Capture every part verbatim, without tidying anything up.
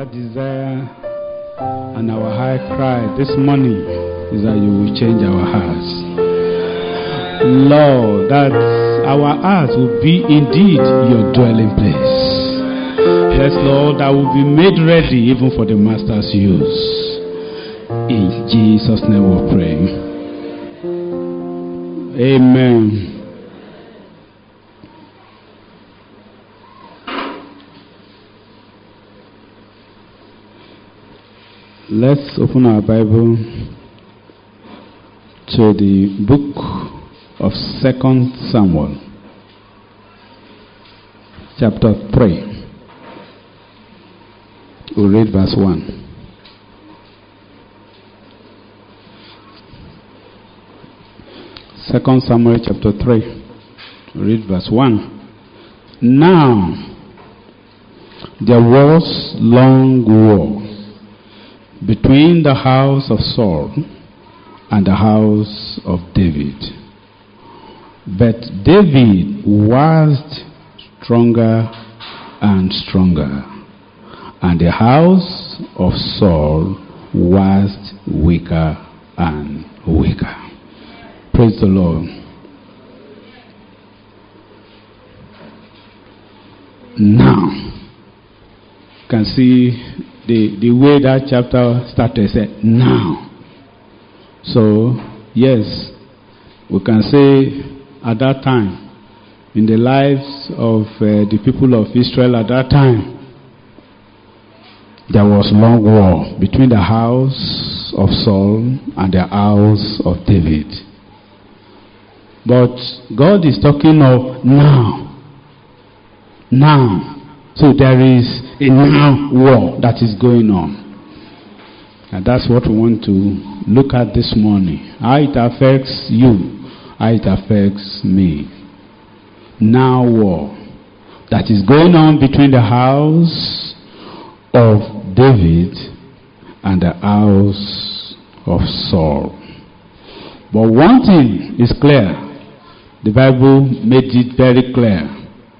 desire and our high cry this morning is that you will change our hearts. Lord, that our hearts will be indeed your dwelling place. Yes, Lord, that will be made ready even for the Master's use. In Jesus' name we pray. Amen. Let's open our Bible to the book of Second Samuel, chapter three. We'll read verse one. Second Samuel chapter three. We'll read verse one. Now there was long war between the house of Saul and the house of David. But David was stronger and stronger, and the house of Saul was weaker and weaker. Praise the Lord. Now, you can see the, the way that chapter started. Said, now. So, yes, we can say at that time, in the lives of uh, the people of Israel at that time, there was long war between the house of Saul and the house of David. But God is talking of now. Now. So there is a now war that is going on. And that's what we want to look at this morning. How it affects you, how it affects me. Now war that is going on between the house of David and the house of Saul. But one thing is clear. The Bible made it very clear.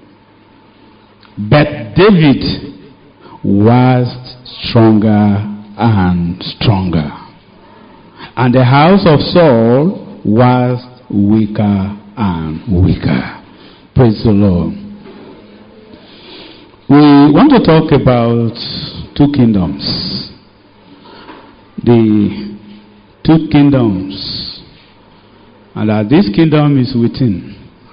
But David was stronger and stronger, and the house of Saul was weaker and weaker. Praise the Lord. We want to talk about two kingdoms. The two kingdoms, and that this kingdom is within.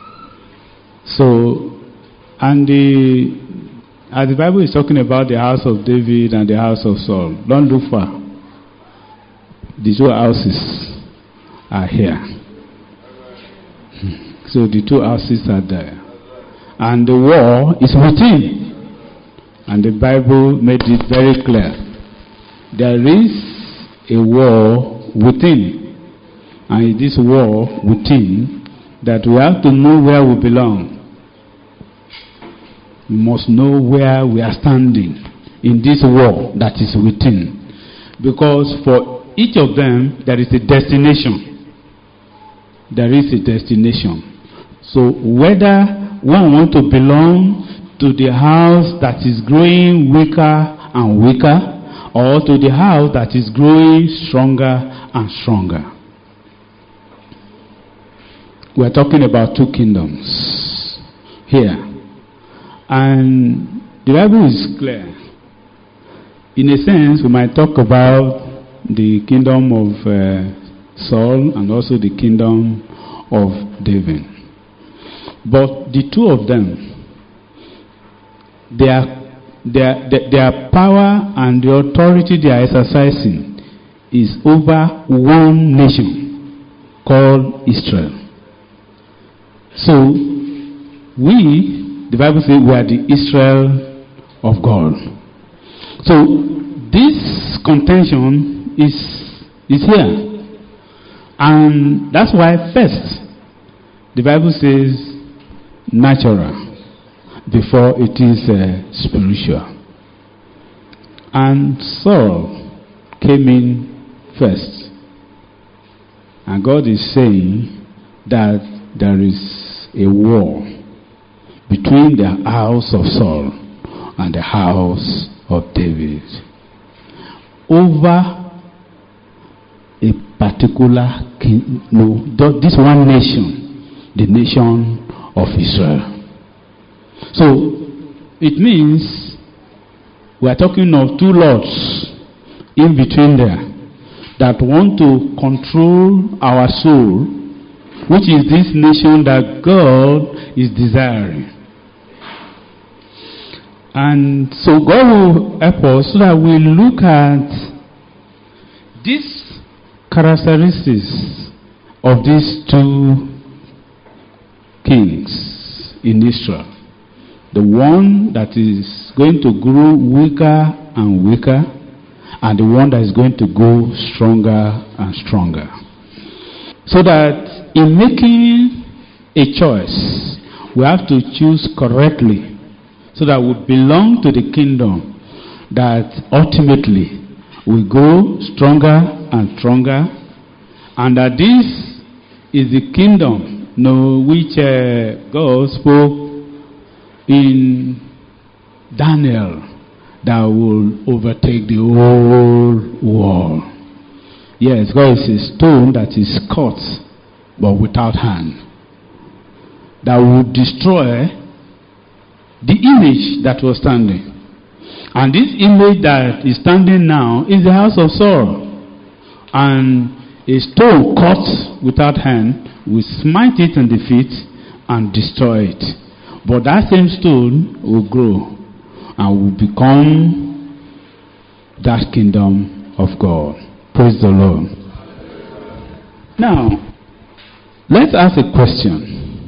So, and the as the Bible is talking about the house of David and the house of Saul, don't look far. The two houses are here. So the two houses are there. And the war is within. And the Bible made it very clear. There is a war within. And in this war within, that we have to know where we belong. We must know where we are standing in this war that is within. Because for each of them, there is a destination. There is a destination. So whether one wants to belong to the house that is growing weaker and weaker, or to the house that is growing stronger and stronger. We are talking about two kingdoms here. And the Bible is clear. In a sense, we might talk about the kingdom of uh, Saul and also the kingdom of David. But the two of them, their, their, their, their power and the authority they are exercising is over one nation called Israel. So, we the Bible says we are the Israel of God. So this contention is is here. And that's why first the Bible says natural before it is uh, spiritual. And Saul came in first. And God is saying that there is a war between the house of Saul and the house of David. Over a particular king, no, this one nation, the nation of Israel. So it means we are talking of two lords in between there that want to control our soul, which is this nation that God is desiring. And so God will help us so that we look at these characteristics of these two kings in Israel. The one that is going to grow weaker and weaker, and the one that is going to go stronger and stronger. So that in making a choice, we have to choose correctly, so that we belong to the kingdom that ultimately will go stronger and stronger, and that this is the kingdom, you know, which uh, God spoke in Daniel, that will overtake the whole world. Yes, God is a stone that is cut but without hand, that will destroy the image that was standing. And this image that is standing now is the house of Saul. And a stone cut without hand will smite it in the feet and destroy it. But that same stone will grow and will become that kingdom of God. Praise the Lord. Now, let's ask a question.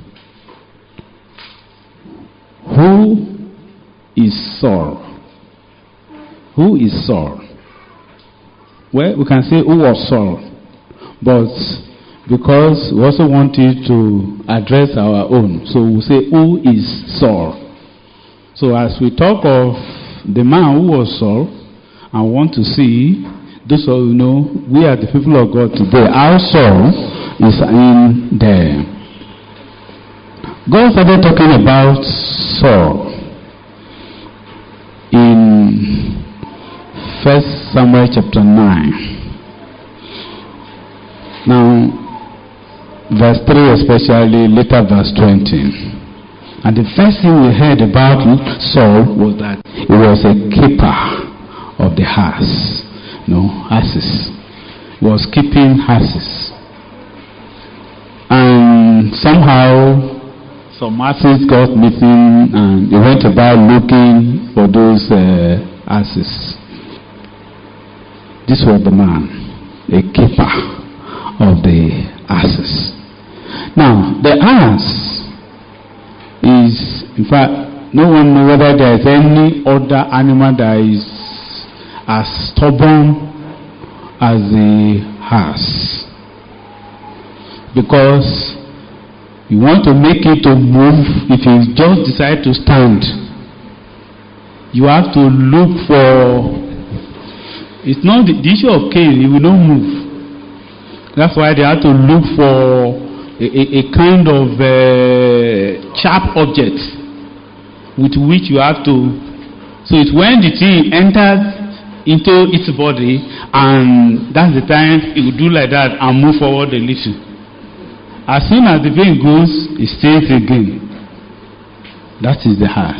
Who is Saul? Who is Saul? Well, we can say who was Saul, but because we also wanted to address our own, so we'll say who is Saul. So as we talk of the man who was Saul, I want to see, those of you know, we are the people of God today. Our Saul is in there. God started talking about Saul in First Samuel chapter nine. Now, verse three especially, later verse twenty. And the first thing we heard about Saul was that he was a keeper of the house. No, asses. He was keeping asses. And somehow some asses got missing, and he went about looking for those uh, asses. This was the man, a keeper of the asses. Now, the ass is, in fact, no one knows whether there is any other animal that is as stubborn as the ass. Because you want to make it to move, if you just decide to stand, you have to look for, it's not the, the issue of cane, it will not move. That's why they have to look for a, a, a kind of uh, sharp object with which you have to. So it's when the thing enters into its body, and that's the time it will do like that and move forward a little. As soon as the vein goes, it stays again. That is the heart.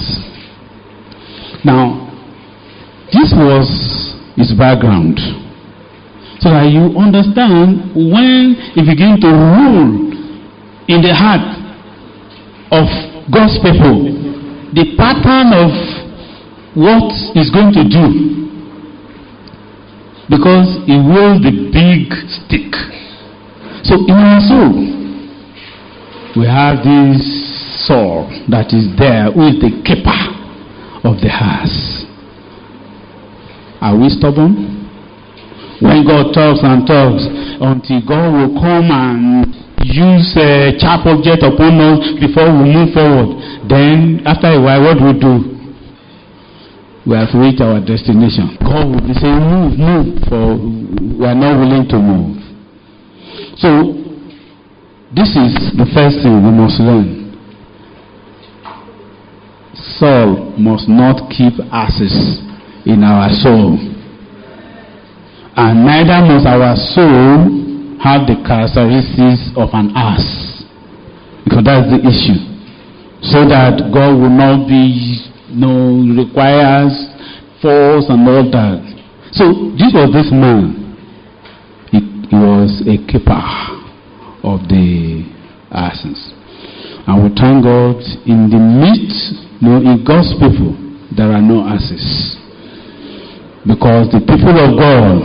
Now, this was his background, so that you understand when he began to rule in the heart of God's people, the pattern of what he's going to do. Because he wields the big stick. So in our soul, we have this Saul that is there, who is the keeper of the house. Are we stubborn? When God talks and talks, until God will come and use a sharp object upon us before we move forward, then after a while, what do we do? We have reached our destination. God will be saying, move, move, for we are not willing to move. So, this is the first thing we must learn. Saul must not keep asses in our soul. And neither must our soul have the characteristics of an ass. Because that's the issue. So that God will not be, you know, requires force and all that. So this was this man. He, he was a keeper of the asses. And we thank God, in the midst, you know, in God's people, there are no asses. Because the people of God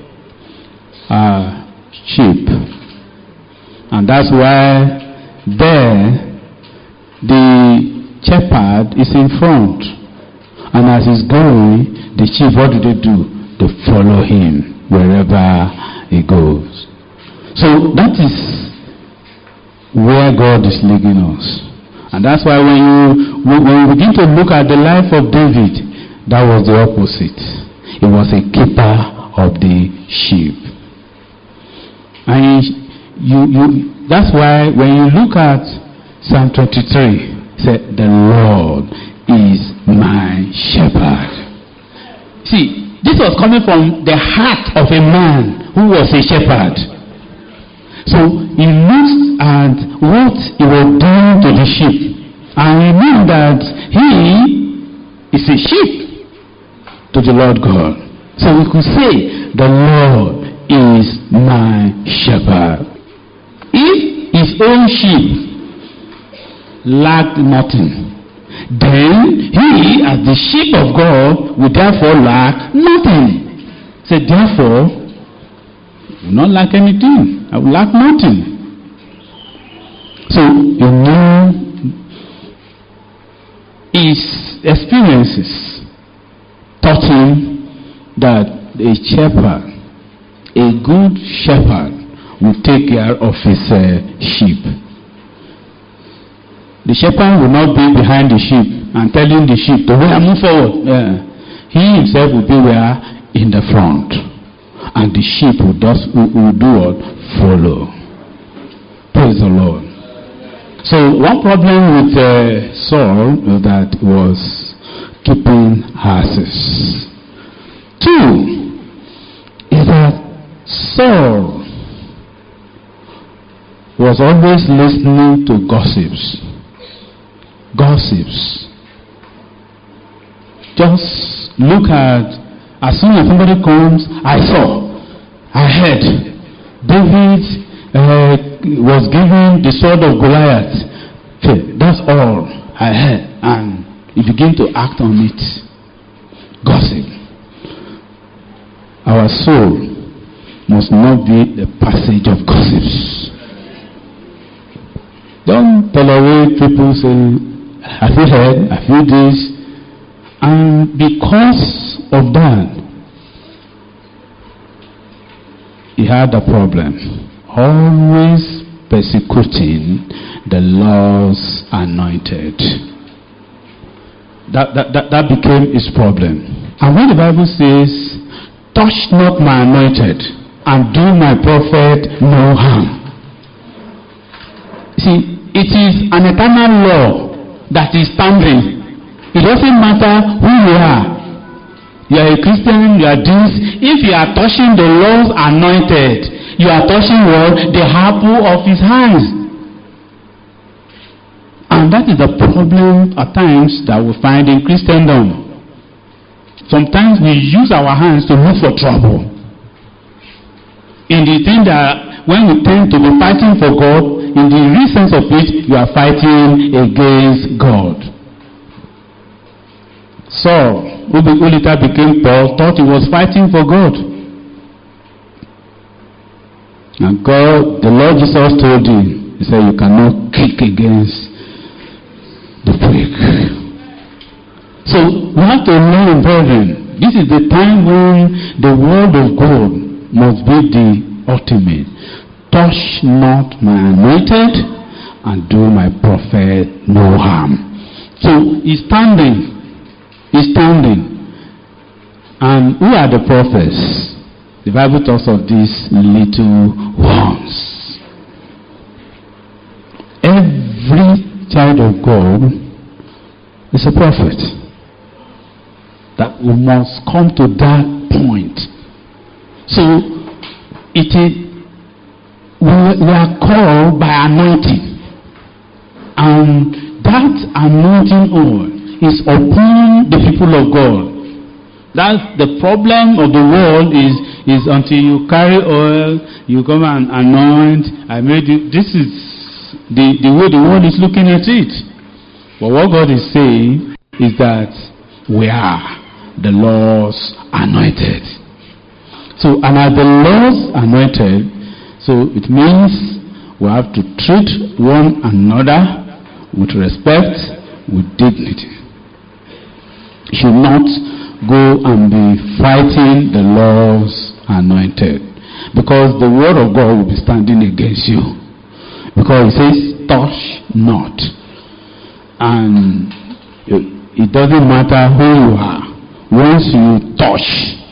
are sheep. And that's why there, the shepherd is in front. And as he's going, the sheep, what do they do? They follow him wherever he goes. So that is where God is leading us. And that's why when you when you begin to look at the life of David, that was the opposite. He was a keeper of the sheep. And you you that's why when you look at Psalm twenty-three, it said, the Lord is my shepherd. See, this was coming from the heart of a man who was a shepherd. So he looked at what he was doing to the sheep, and he knew that he is a sheep to the Lord God. So we could say, the Lord is my shepherd. If his own sheep lacked nothing, then he, as the sheep of God, would therefore lack nothing. So therefore, I will not lack anything. I will lack nothing. So you know, his experiences taught him that a shepherd, a good shepherd, will take care of his uh, sheep. The shepherd will not be behind the sheep and telling the sheep to move forward. Yeah. He himself will be where? In the front. And the sheep will, just, will, will do what? Follow. Praise the Lord. So one problem with uh, Saul was that he was keeping horses. Two is that Saul was always listening to gossips. Gossips. Just look at, as soon as somebody comes, I saw, I heard, David uh, was given the sword of Goliath. That's all I heard. And you begin to act on it. Gossip. Our soul must not be the passage of gossips. Don't tolerate people saying, have you heard? Have you this? And because of that, he had a problem. Always persecuting the Lord's anointed. That, that, that, that became his problem. And when the Bible says, touch not my anointed and do my prophet no harm. See, it is an eternal law that is standing. It doesn't matter who you are. You are a Christian, you are this. If you are touching the Lord's anointed, you are touching what? The apple of his hands. And that is the problem at times that we find in Christendom. Sometimes we use our hands to look for trouble. In the thing that when we tend to be fighting for God, in the real sense of it, you are fighting against God. Saul, who later became Paul, thought he was fighting for God. And God, the Lord Jesus told him, he said, you cannot kick against the prick. So we have to learn, brethren, this is the time when the word of God must be the ultimate. Touch not my anointed and do my prophet no harm. So he's standing. He's standing. And who are the prophets? The Bible talks of these little ones. Every child of God, is a prophet. That we must come to that point. So, it is, we, we are called by anointing. And that anointing oil is upon the people of God. That's the problem of the world is, is until you carry oil, you come and anoint. I made you. This is the, the way the world is looking at it. But what God is saying is that we are the Lord's anointed. So, and as the Lord's anointed, so it means we have to treat one another with respect, with dignity. You should not go and be fighting the Lord's anointed, because the word of God will be standing against you. Because it says, touch not. And it doesn't matter who you are. Once you touch,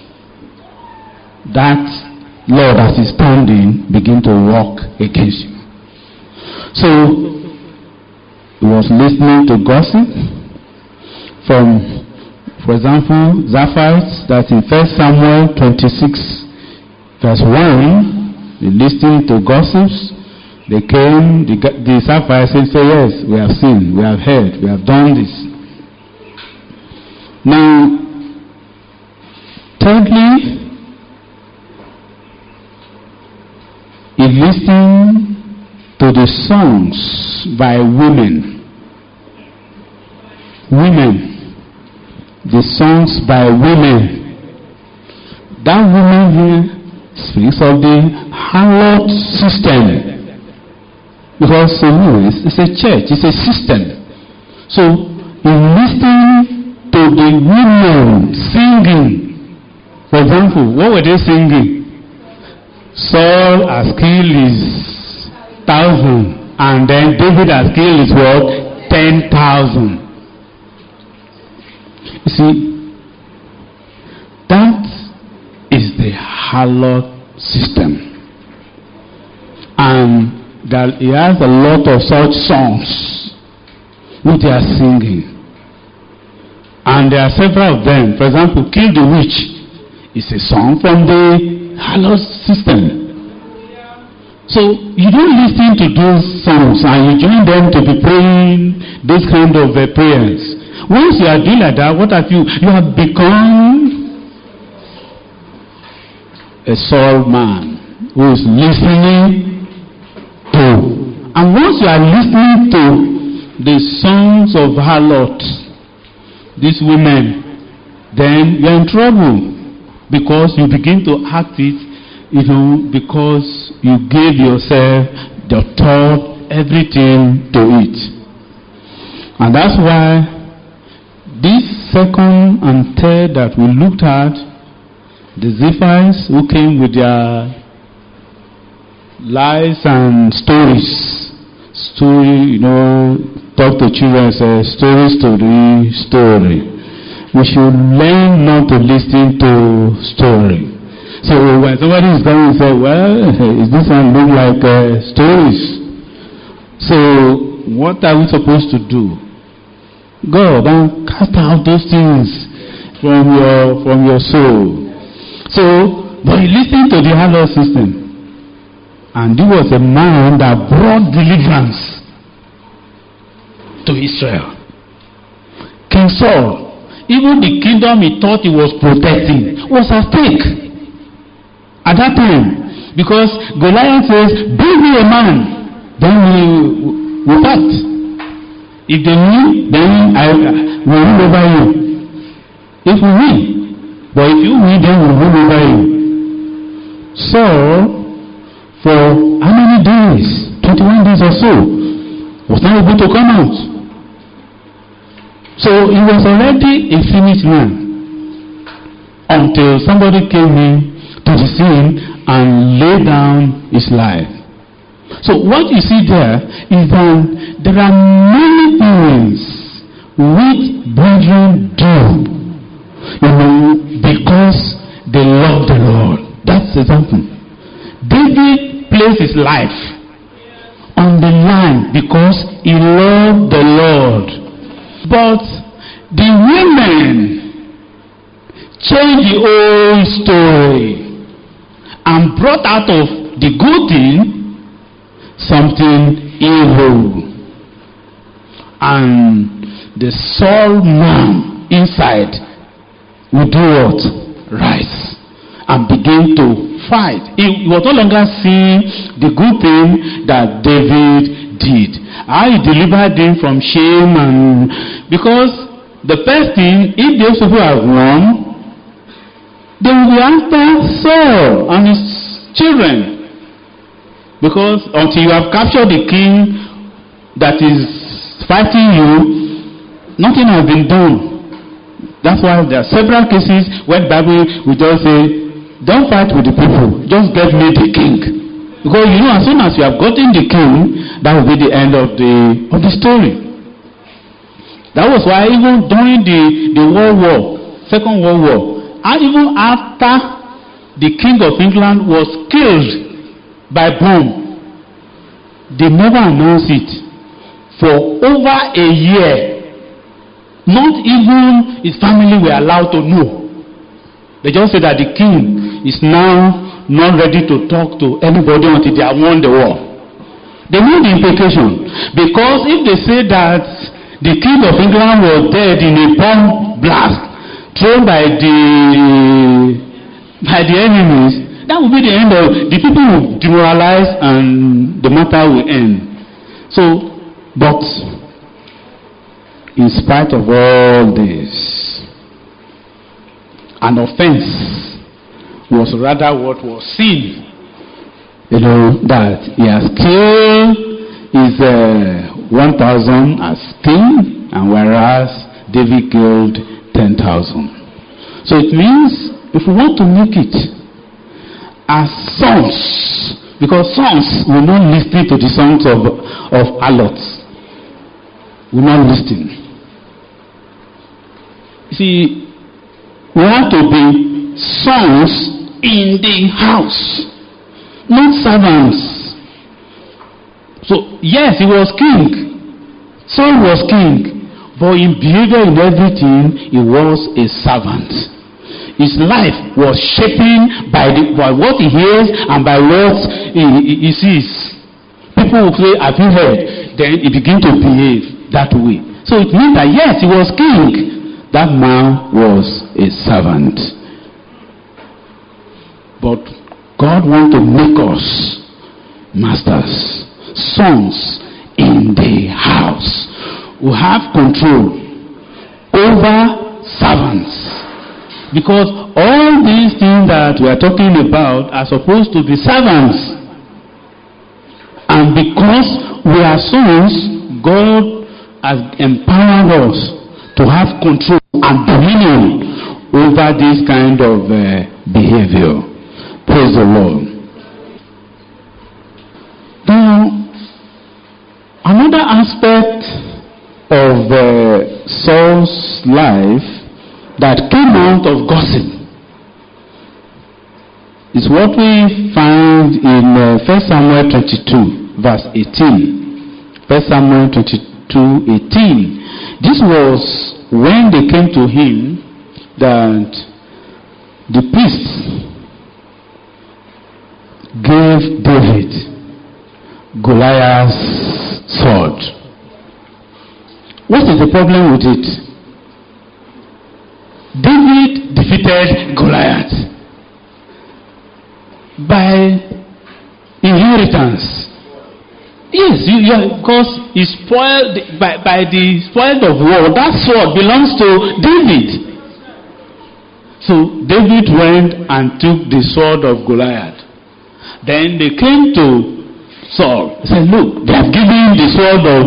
that Lord as is standing begin to walk against you. So he was listening to gossip from, for example, Zaphites. That's in First Samuel twenty-six, verse one. They listened to gossips. They came. The, the Zaphites said, "Yes, we have seen, we have heard, we have done this." Now, thirdly, he listened to the songs by women. Women. The songs by women. That woman here speaks of the harlot system. Because it's a church, it's a system. So, in listening to the women singing, for example, what were they singing? Saul has killed his thousand, and then David has killed his what? Ten thousand. You see, that is the harlot system. And that he has a lot of such songs which they are singing. And there are several of them. For example, Kill the Witch is a song from the harlot system. So you don't listen to those songs and you join them to be praying this kind of uh, prayers. Once you are doing like that, what have you? You have become a soul man who is listening to. And once you are listening to the songs of harlot, these women, then you're in trouble, because you begin to act it, you know, because you gave yourself the thought, everything to it. And that's why this second and third that we looked at, the Ziphites who came with their lies and stories, story, you know, talk to children, say story, story, story. We should learn not to listen to story. So when somebody is coming and say, well, is this one look like uh, stories? So what are we supposed to do? Go and cast out those things from your from your soul. So, but he listened to the harlot system. And he was a man that brought deliverance to Israel. King Saul, even the kingdom he thought he was protecting, was at stake at that time. Because Goliath says, bring me a man, then we will fight. If they win, then I will rule over you. If we win, but if you win, then we will rule over you. Saul, for how many days? twenty-one days or so, was not able to come out. So he was already a finished man until somebody came in to the scene and laid down his life. So what you see there is that there are many things which brethren do, you know, because they love the Lord. That's the example. David placed his life on the line because he loved the Lord. But The women changed the whole story and brought out of the good thing something evil. And the soul man inside will do what? Rise and begin to fight. He was no longer seeing the good thing that David did. How he delivered him from shame, and because the first thing, if those people have won, they will be after Saul and his children. Because until you have captured the king that is fighting you, nothing has been done. That's why there are several cases where the Bible will just say, don't fight with the people, just get me the king. Because you know, as soon as you have gotten the king, that will be the end of the of the story. That was why even during the, the World War, Second World War, and even after the King of England was killed by bomb, they never announced it. For over a year, not even his family were allowed to know. They just said that the king is now not ready to talk to anybody until they have won the war. They know the implication. Because if they say that the King of England was dead in a bomb blast thrown by the by the enemies, that will be the end of the people will demoralize and the matter will end. So, but in spite of all this, an offense was rather what was seen. You know, that he has killed his uh, one thousand as king, and whereas David killed ten thousand. So it means if we want to make it as sons, because sons will not listen to the songs of, of harlots, will not listen. See, we have to be sons in the house, not servants. So, yes, he was king. Saul was king. But in behavior, in everything, he was a servant. His life was shaped by, the, by what he hears and by what he, he, he sees. People will say, have you heard? Then he begins to behave that way. So it means that, yes, he was king. That man was a servant. But God wants to make us masters, sons in the house who have control over servants. Because all these things that we are talking about are supposed to be servants. And because we are sons, God has empowered us to have control and dominion over this kind of uh, behavior. Praise the Lord. Now, another aspect of uh, Saul's life that came out of gossip is what we find in uh, First Samuel twenty-two, verse eighteen. First Samuel twenty-two, eighteen. This was when they came to him that the priests gave David Goliath's sword. What is the problem with it? David defeated Goliath by inheritance. Yes, you, you, because he spoiled by, by the spoil of war. That sword belongs to David. So David went and took the sword of Goliath. Then they came to Saul. He said, look, they have given the sword of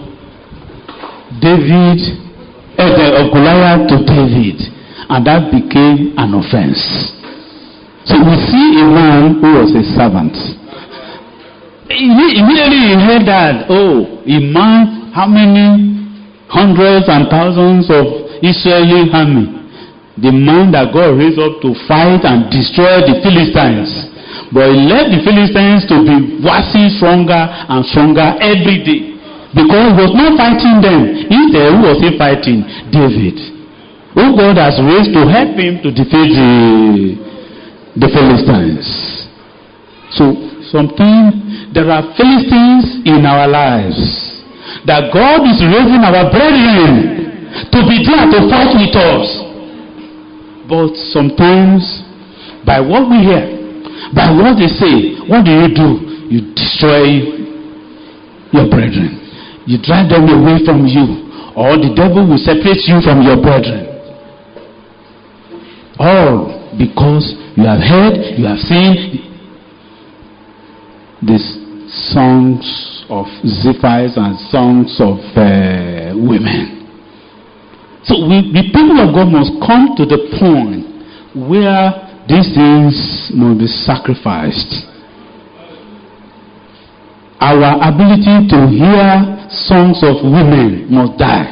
David, uh, of Goliath to David. And that became an offense. So we see a man who was a servant. Immediately he heard that, oh, a man, how many hundreds and thousands of Israeli army? The man that God raised up to fight and destroy the Philistines. But he left the Philistines to be waxing stronger and stronger every day. Because he was not fighting them. Instead, who was he fighting? David. Who God has raised to help him to defeat the, the Philistines. So, sometimes there are Philistines in our lives that God is raising our brethren to be there to fight with us. But sometimes, by what we hear, by what they say, what do you do? You destroy your brethren. You drive them away from you, or the devil will separate you from your brethren. All because you have heard, you have seen these songs of zephyrs and songs of uh, women. So we, the people of God must come to the point where these things must be sacrificed. Our ability to hear songs of women must die.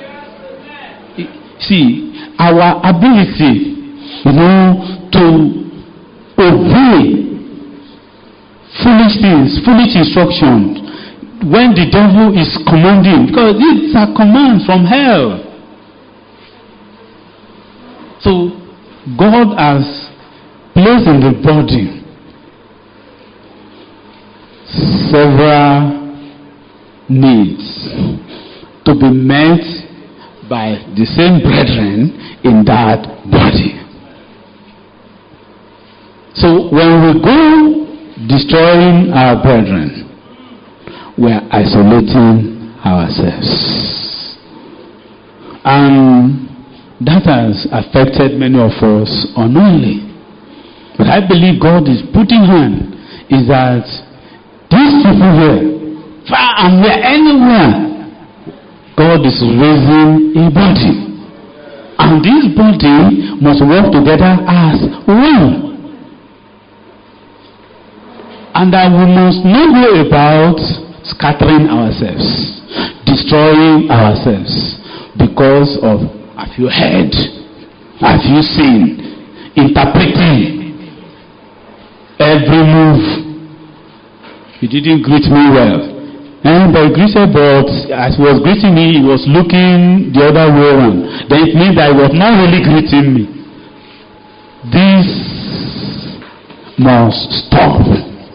See, our ability, you know, to obey foolish things, foolish instructions, when the devil is commanding, because these are commands from hell. So, God has placed in the body several needs to be met by the same brethren in that body. So when we go destroying our brethren, we are isolating ourselves. And that has affected many of us unknowingly. But I believe God is putting hand is that these people here, far and near, anywhere, God is raising a body. And this body must work together as one. And that we must not go about scattering ourselves, destroying ourselves, because of, have you heard, have you seen, interpreting every move. He didn't greet me well. And but he greeted, but as he was greeting me, he was looking the other way around. Then it means that he was not really greeting me. This must stop.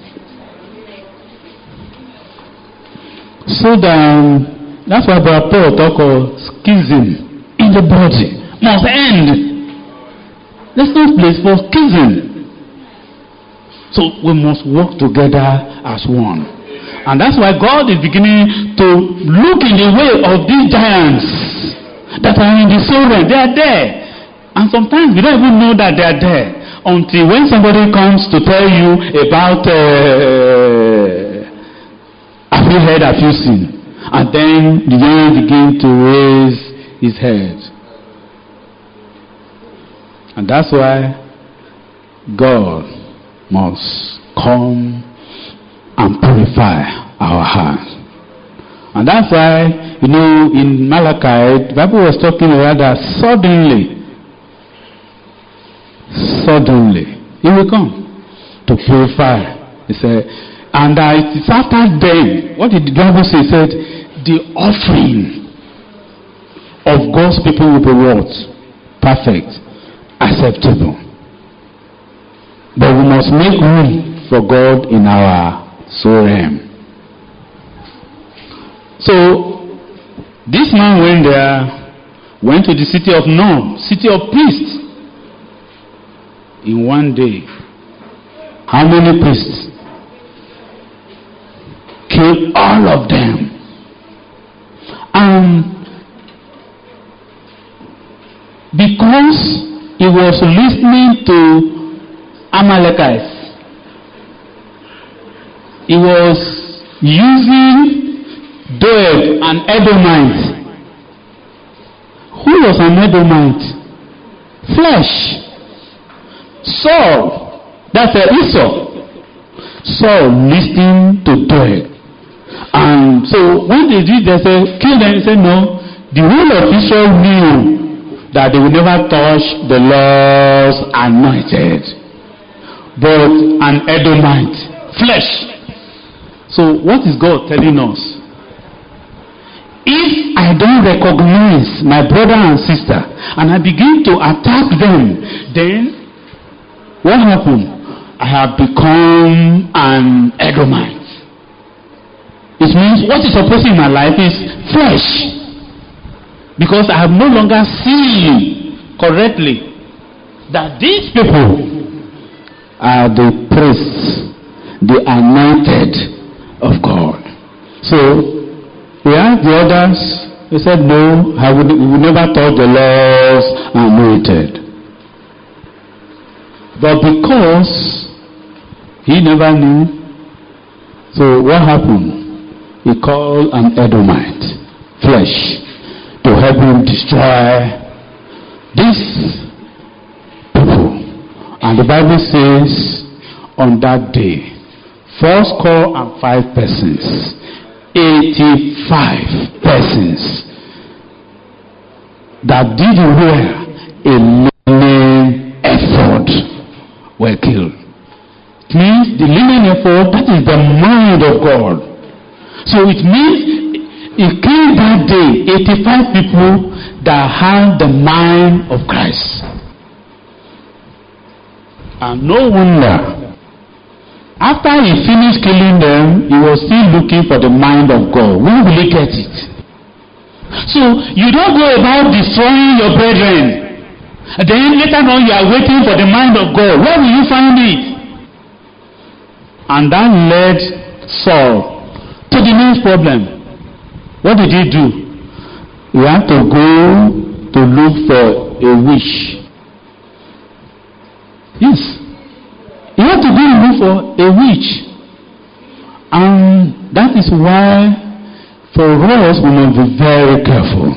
So then, that's why Brother Paul talk of schism in the body. Must end. There's no place for schism. So we must work together as one. And that's why God is beginning to look in the way of these giants that are in the soul realm. They are there. And sometimes we don't even know that they are there until when somebody comes to tell you about uh, have you heard, have you seen? And then the giant begin to raise his head. And that's why God must come and purify our hearts. And that's why, you know, in Malachi, the Bible was talking about that suddenly, suddenly, he will come to purify. He said, and uh, it is after then, what did the Bible say? He said, the offering of God's people will be what? Perfect, acceptable. But we must make room for God in our soul realm. So, this man went there, went to the city of Nob, city of priests. In one day, how many priests? Killed all of them. And because he was listening to Amalekites, he was using Doeg, an Edomite. Who was an Edomite? Flesh. Saul, that's a Esau. Saul listening to Doeg. And so when they did, they said, kill them. He said, no. The whole of Israel knew that they would never touch the Lord's anointed. But an Edomite, flesh. So what is God telling us? If I don't recognize my brother and sister and I begin to attack them, then what happened? I have become an Edomite. It means what is opposing my life is flesh. Because I have no longer seen correctly that these people are the priests, the anointed of God. So we asked the others, they said, no, I would, we would never thought the Lord's anointed. But because he never knew, so what happened? He called an Edomite, flesh, to help him destroy these people. And the Bible says, on that day, four score and five persons, eighty-five persons that did wear a linen ephod were killed. It means the linen ephod, that is the mind of God. So it means he killed that day eighty-five people that had the mind of Christ. And no wonder, after he finished killing them, he was still looking for the mind of God. When will he get it? So you don't go about destroying your brethren. And then later on you are waiting for the mind of God. Where will you find it? And that led Saul to the next problem. What did he do? He had to go to look for a witch. Yes. He had to go and look for a witch. And that is why for us we must be very careful.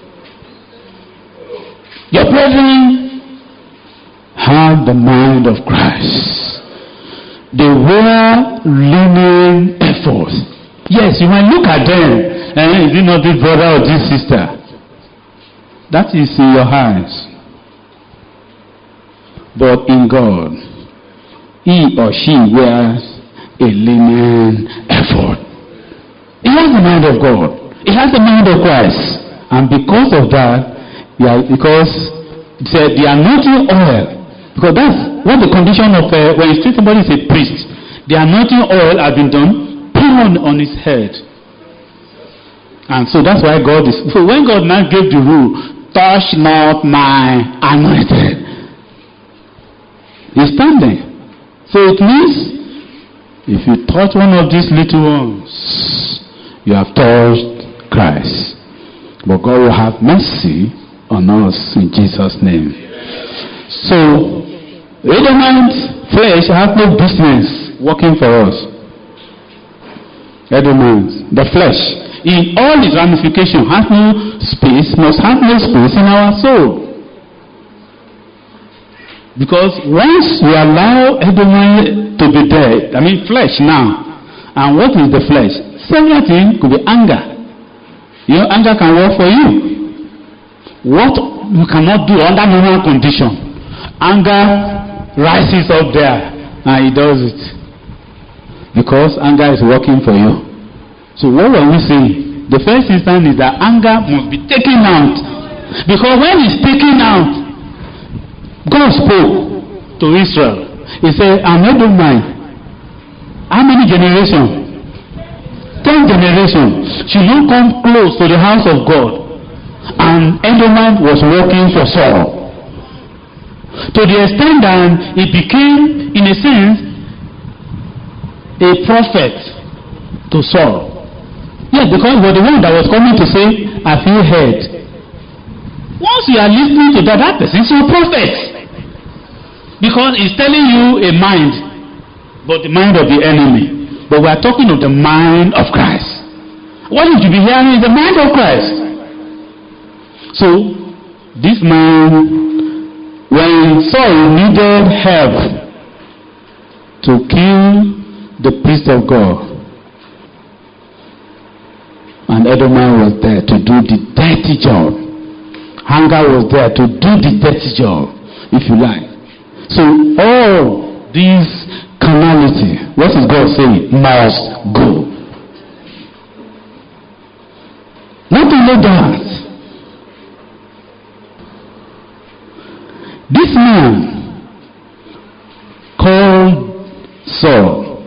Your brethren have the mind of Christ. They wear linen ephods. Yes, you might look at them, and is it not this brother or this sister? That is in your eyes. But in God, he or she wears a linen ephod. He has the mind of God. He has the mind of Christ. And because of that, yeah, because it said the anointing oil, because that's what the condition of uh, when you see somebody is a priest, the anointing oil has been done, put on, on his head. And so that's why God is, so when God now gave the rule, touch not my anointed, he's standing. So it means if you touch one of these little ones, you have touched Christ. But God will have mercy on us in Jesus' name. So, Edomite flesh has no business working for us. Edomite, the flesh, in all its ramifications, has no space, must have no space in our soul. Because once you allow Edomite to be dead, I mean flesh now, and what is the flesh? Several things could be anger. You know, anger can work for you. What you cannot do under normal condition, anger rises up there and it does it. Because anger is working for you. So what were we saying? The first instance is that anger must be taken out. Because when it's taken out, God spoke to Israel. He said, I'm not doing mine. How many generations? Ten generations. Should you come close to the house of God? And Edomite was working for Saul. To the extent that he became, in a sense, a prophet to Saul. Yes, because he was the one that was coming to say, have you heard? Once you are listening to that, that person is your prophet. Because he's telling you a mind, but the mind of the enemy. But we are talking of the mind of Christ. What you should be hearing is the mind of Christ. So, this man, when Saul needed help to kill the priest of God, and Edomite was there to do the dirty job. Anger was there to do the dirty job, if you like. So all these carnality, what is God saying? Must go. Not follow that. This man called Saul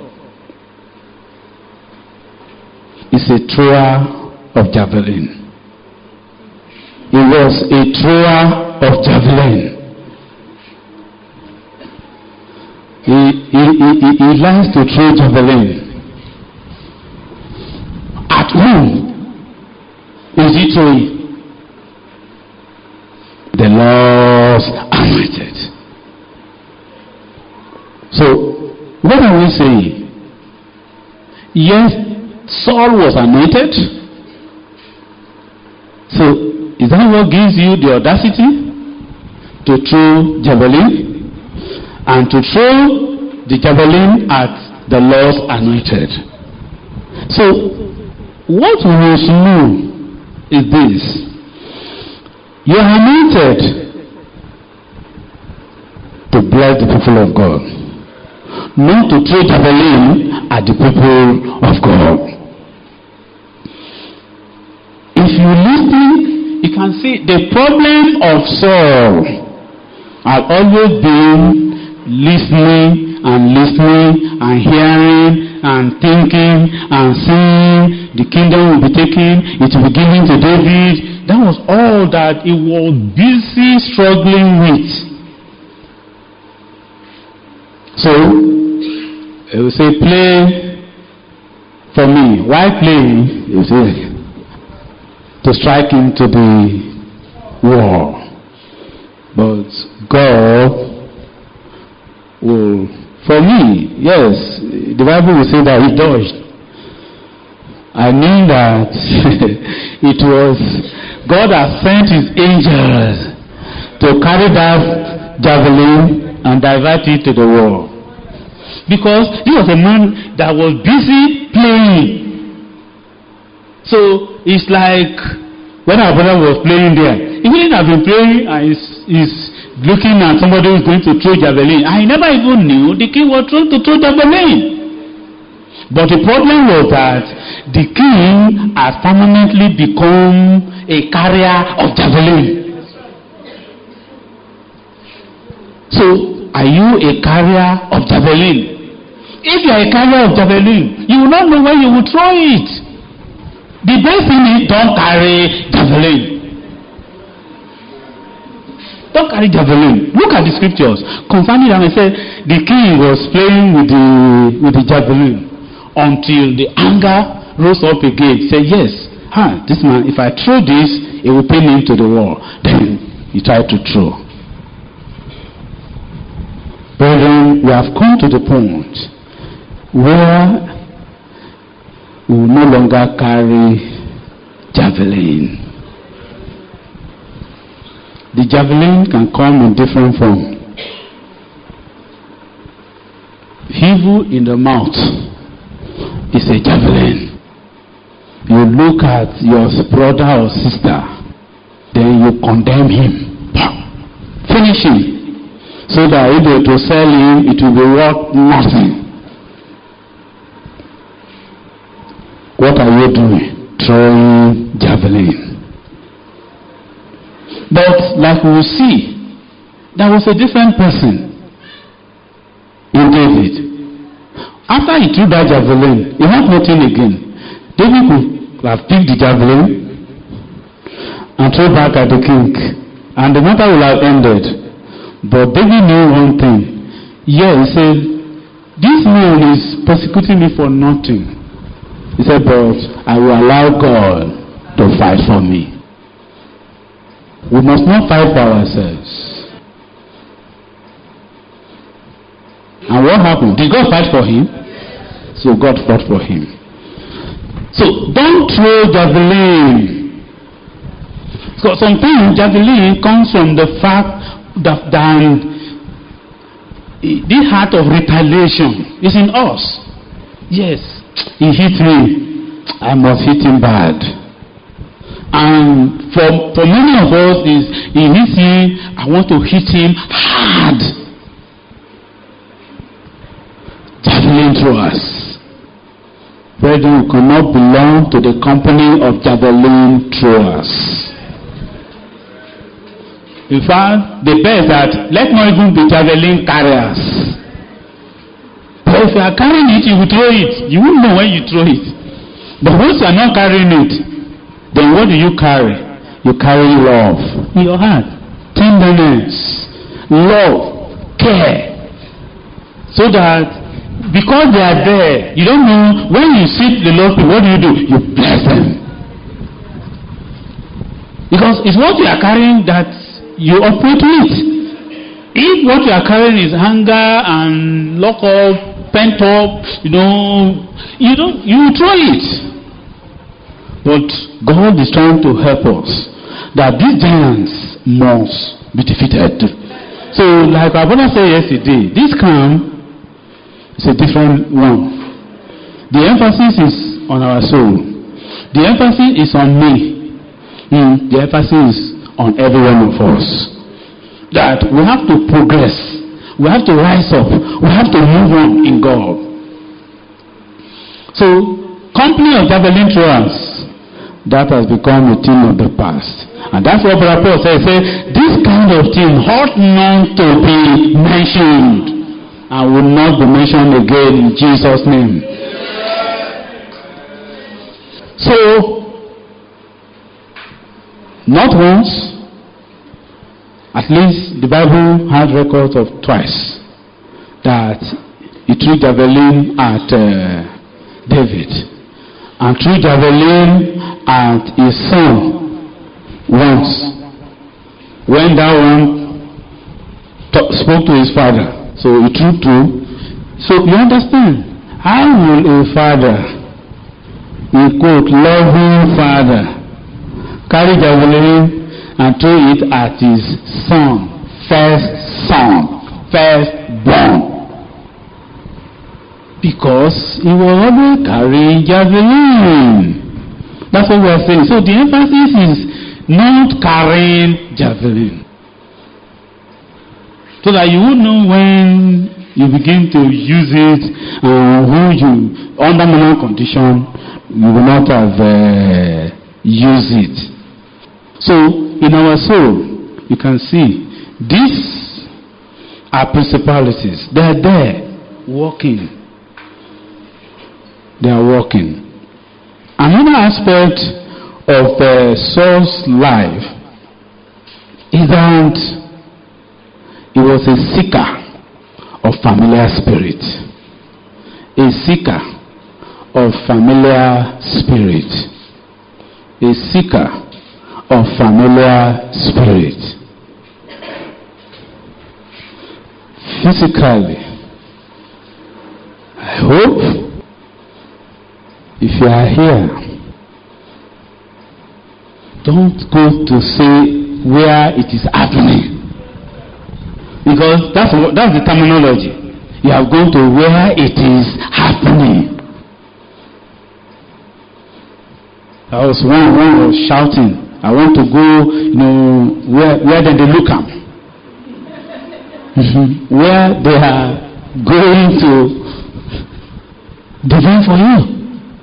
is a thrower of javelin. He was a thrower of javelin. He, he, he, he likes to throw javelin. At whom is he throwing? The Lord's anointed. So, what are we saying? Yes, Saul was anointed. So, is that what gives you the audacity to throw javelin? And to throw the javelin at the Lord's anointed. So, what we must know is this. You are anointed to bless the people of God, not to throw javelin at the people of God. If you listen, you can see the problem of Saul has always been listening and listening and hearing and thinking and seeing the kingdom will be taken, it will be given to David. That was all that he was busy struggling with. So, he will say, play for me. Why play? He will say, to strike into the war. But God will, for me, yes, the Bible will say that he dodged. I mean that it was God has sent his angels to carry that javelin and divert it to the wall. Because he was a man that was busy playing. So it's like when our brother was playing there, he wouldn't have been playing and he's, he's looking at somebody who's going to throw javelin. I never even knew the king was trying to throw javelin. But the problem was that the king has permanently become a carrier of javelin. So, are you a carrier of javelin? If you are a carrier of javelin, you will not know where you will throw it. The best thing is don't carry javelin. Don't carry javelin. Look at the scriptures concerning that. I said the king was playing with the with the javelin until the anger rose up again. He said, yes, huh, this man, if I throw this, it will pin him to the wall. Then he tried to throw. Brethren, we have come to the point where we will no longer carry javelin. The javelin can come in different form. Evil in the mouth is a javelin. You look at your brother or sister, then you condemn him. Finish him. So that if they were to sell him, it will be worth nothing. What are you doing? Throwing javelin. But like we will see, there was a different person in David. After he threw that javelin, he had nothing again. David could have picked the javelin and throw back at the king, and the matter would have ended. But David knew one thing. Yeah, he said, this man is persecuting me for nothing. He said, but I will allow God to fight for me. We must not fight for ourselves. And what happened? Did God fight for him? So God fought for him. So don't throw javelin. So sometimes javelin comes from the fact that, that this heart of retaliation is in us. Yes, he hit me, I must hit him bad. And for, for many of us, is he hits me, I want to hit him hard. Javelin throwers. brethren, we cannot belong to the company of javelin throwers. In fact, the best that let's not even be javelin carriers. But if you are carrying it, you will throw it. You won't know when you throw it. But once you are not carrying it, then what do you carry? You carry love in your heart, tenderness, love, care. So that because they are there, you don't know when you see the Lord, what do you do? You bless them. Because it's what you are carrying that you operate with. If what you are carrying is anger and lock up, pent up, you know, you don't, you throw it. But God is trying to help us that these giants must be defeated. So, like our brother said yesterday, this camp is a different one. The emphasis is on our soul. The emphasis is on me. Mm, the emphasis is on every one of us. That we have to progress. We have to rise up. We have to move on in God. So, company of javelin throwers, that has become a thing of the past. And that's what Brother Paul says. Say, this kind of thing ought not to be mentioned. And will not be mentioned again in Jesus' name. So, not once, at least the Bible has records of twice that he threw javelin at uh, David and threw javelin at his son once when that one t- spoke to his father. So he threw two. So you understand, how will a father, a quote, loving father, carry javelin and throw it at his son, first son, first born? Because he was always carrying javelin. That's what we are saying. So the emphasis is not carrying javelin. So that you will know when you begin to use it, uh, who you, under normal condition, you will not have uh, used it. So, in our soul, you can see, these are principalities. They are there, working. They are working. Another aspect of uh, Saul's life is that he was a seeker of familiar spirit. A seeker of familiar spirit. A seeker of familiar spirit. Physically, I hope if you are here, don't go to say where it is happening. Because that's that's the terminology. You have gone to where it is happening. I was one one was shouting, I want to go, you know, where where did they look at? Where they are going to defend for you.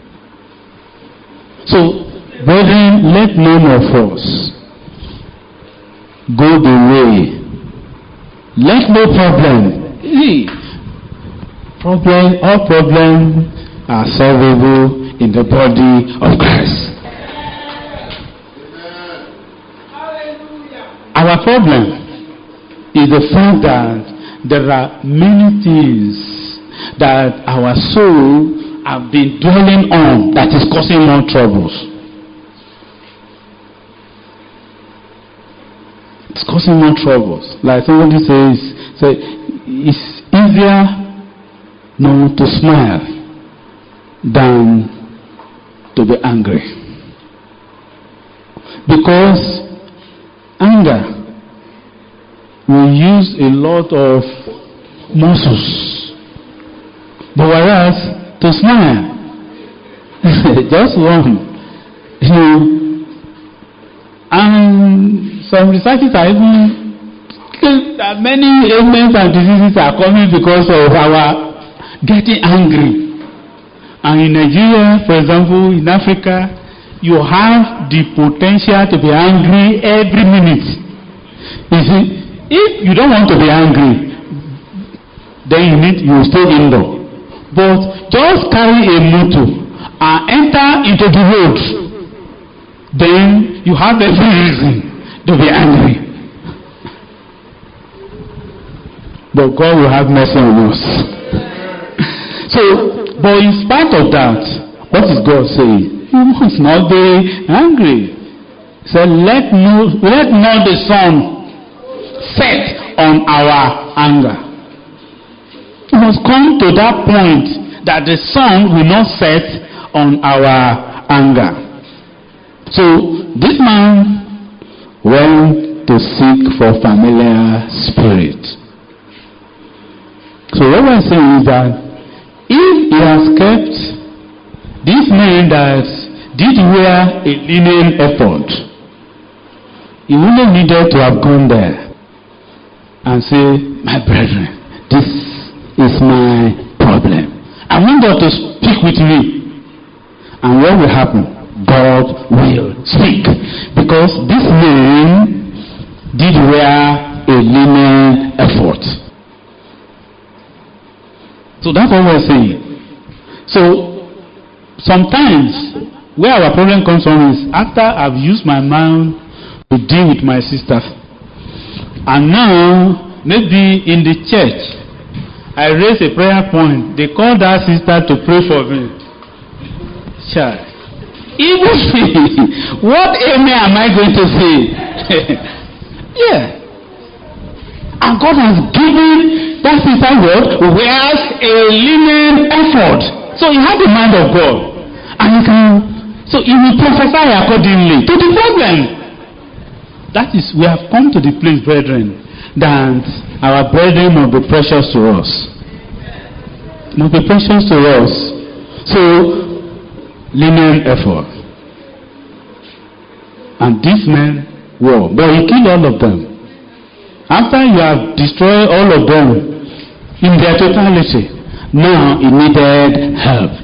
So, brethren, let none of us go the way. Let no problem. See, problem, all problems are solvable in the body of Christ. Our problem is the fact that there are many things that our soul have been dwelling on that is causing more troubles. It's causing more troubles. Like somebody says, say, it's easier no, to smile than to be angry. Because anger will use a lot of muscles. But whereas to smile, just one, you know, and some researchers are even that many ailments and diseases are coming because of our getting angry. And in Nigeria, for example, in Africa, you have the potential to be angry every minute. You see, if you don't want to be angry, then you need you stay indoor. But just carry a motor and enter into the road, then you have every reason to be angry. But God will have mercy on us. So, but in spite of that, what is God saying? You must not be angry. He said, let no let not the sun set on our anger. We must come to that point that the sun will not set on our anger. So this man went to seek for familiar spirit. So what we're saying is that if he has kept this man that did wear a linen ephod, he only needed to have gone there and say, my brethren, this is my problem. I want God to speak with me. And what will happen? God will speak. Because this man did wear a linen ephod. So that's what we're saying. So sometimes where our problem comes from is after I've used my mind to deal with my sister, and now maybe in the church I raise a prayer point, they call that sister to pray for me. Child, even what amen am I going to say? Yeah. And God has given that sister what wears a linen ephod. So he had the mind of God. And he can, so he will prophesy accordingly to the problem. That is, we have come to the place, brethren, that our brethren must be precious to us. Must be precious to us. So, linen ephod. And this man wore, but he killed all of them. After you have destroyed all of them in their totality, now he needed help.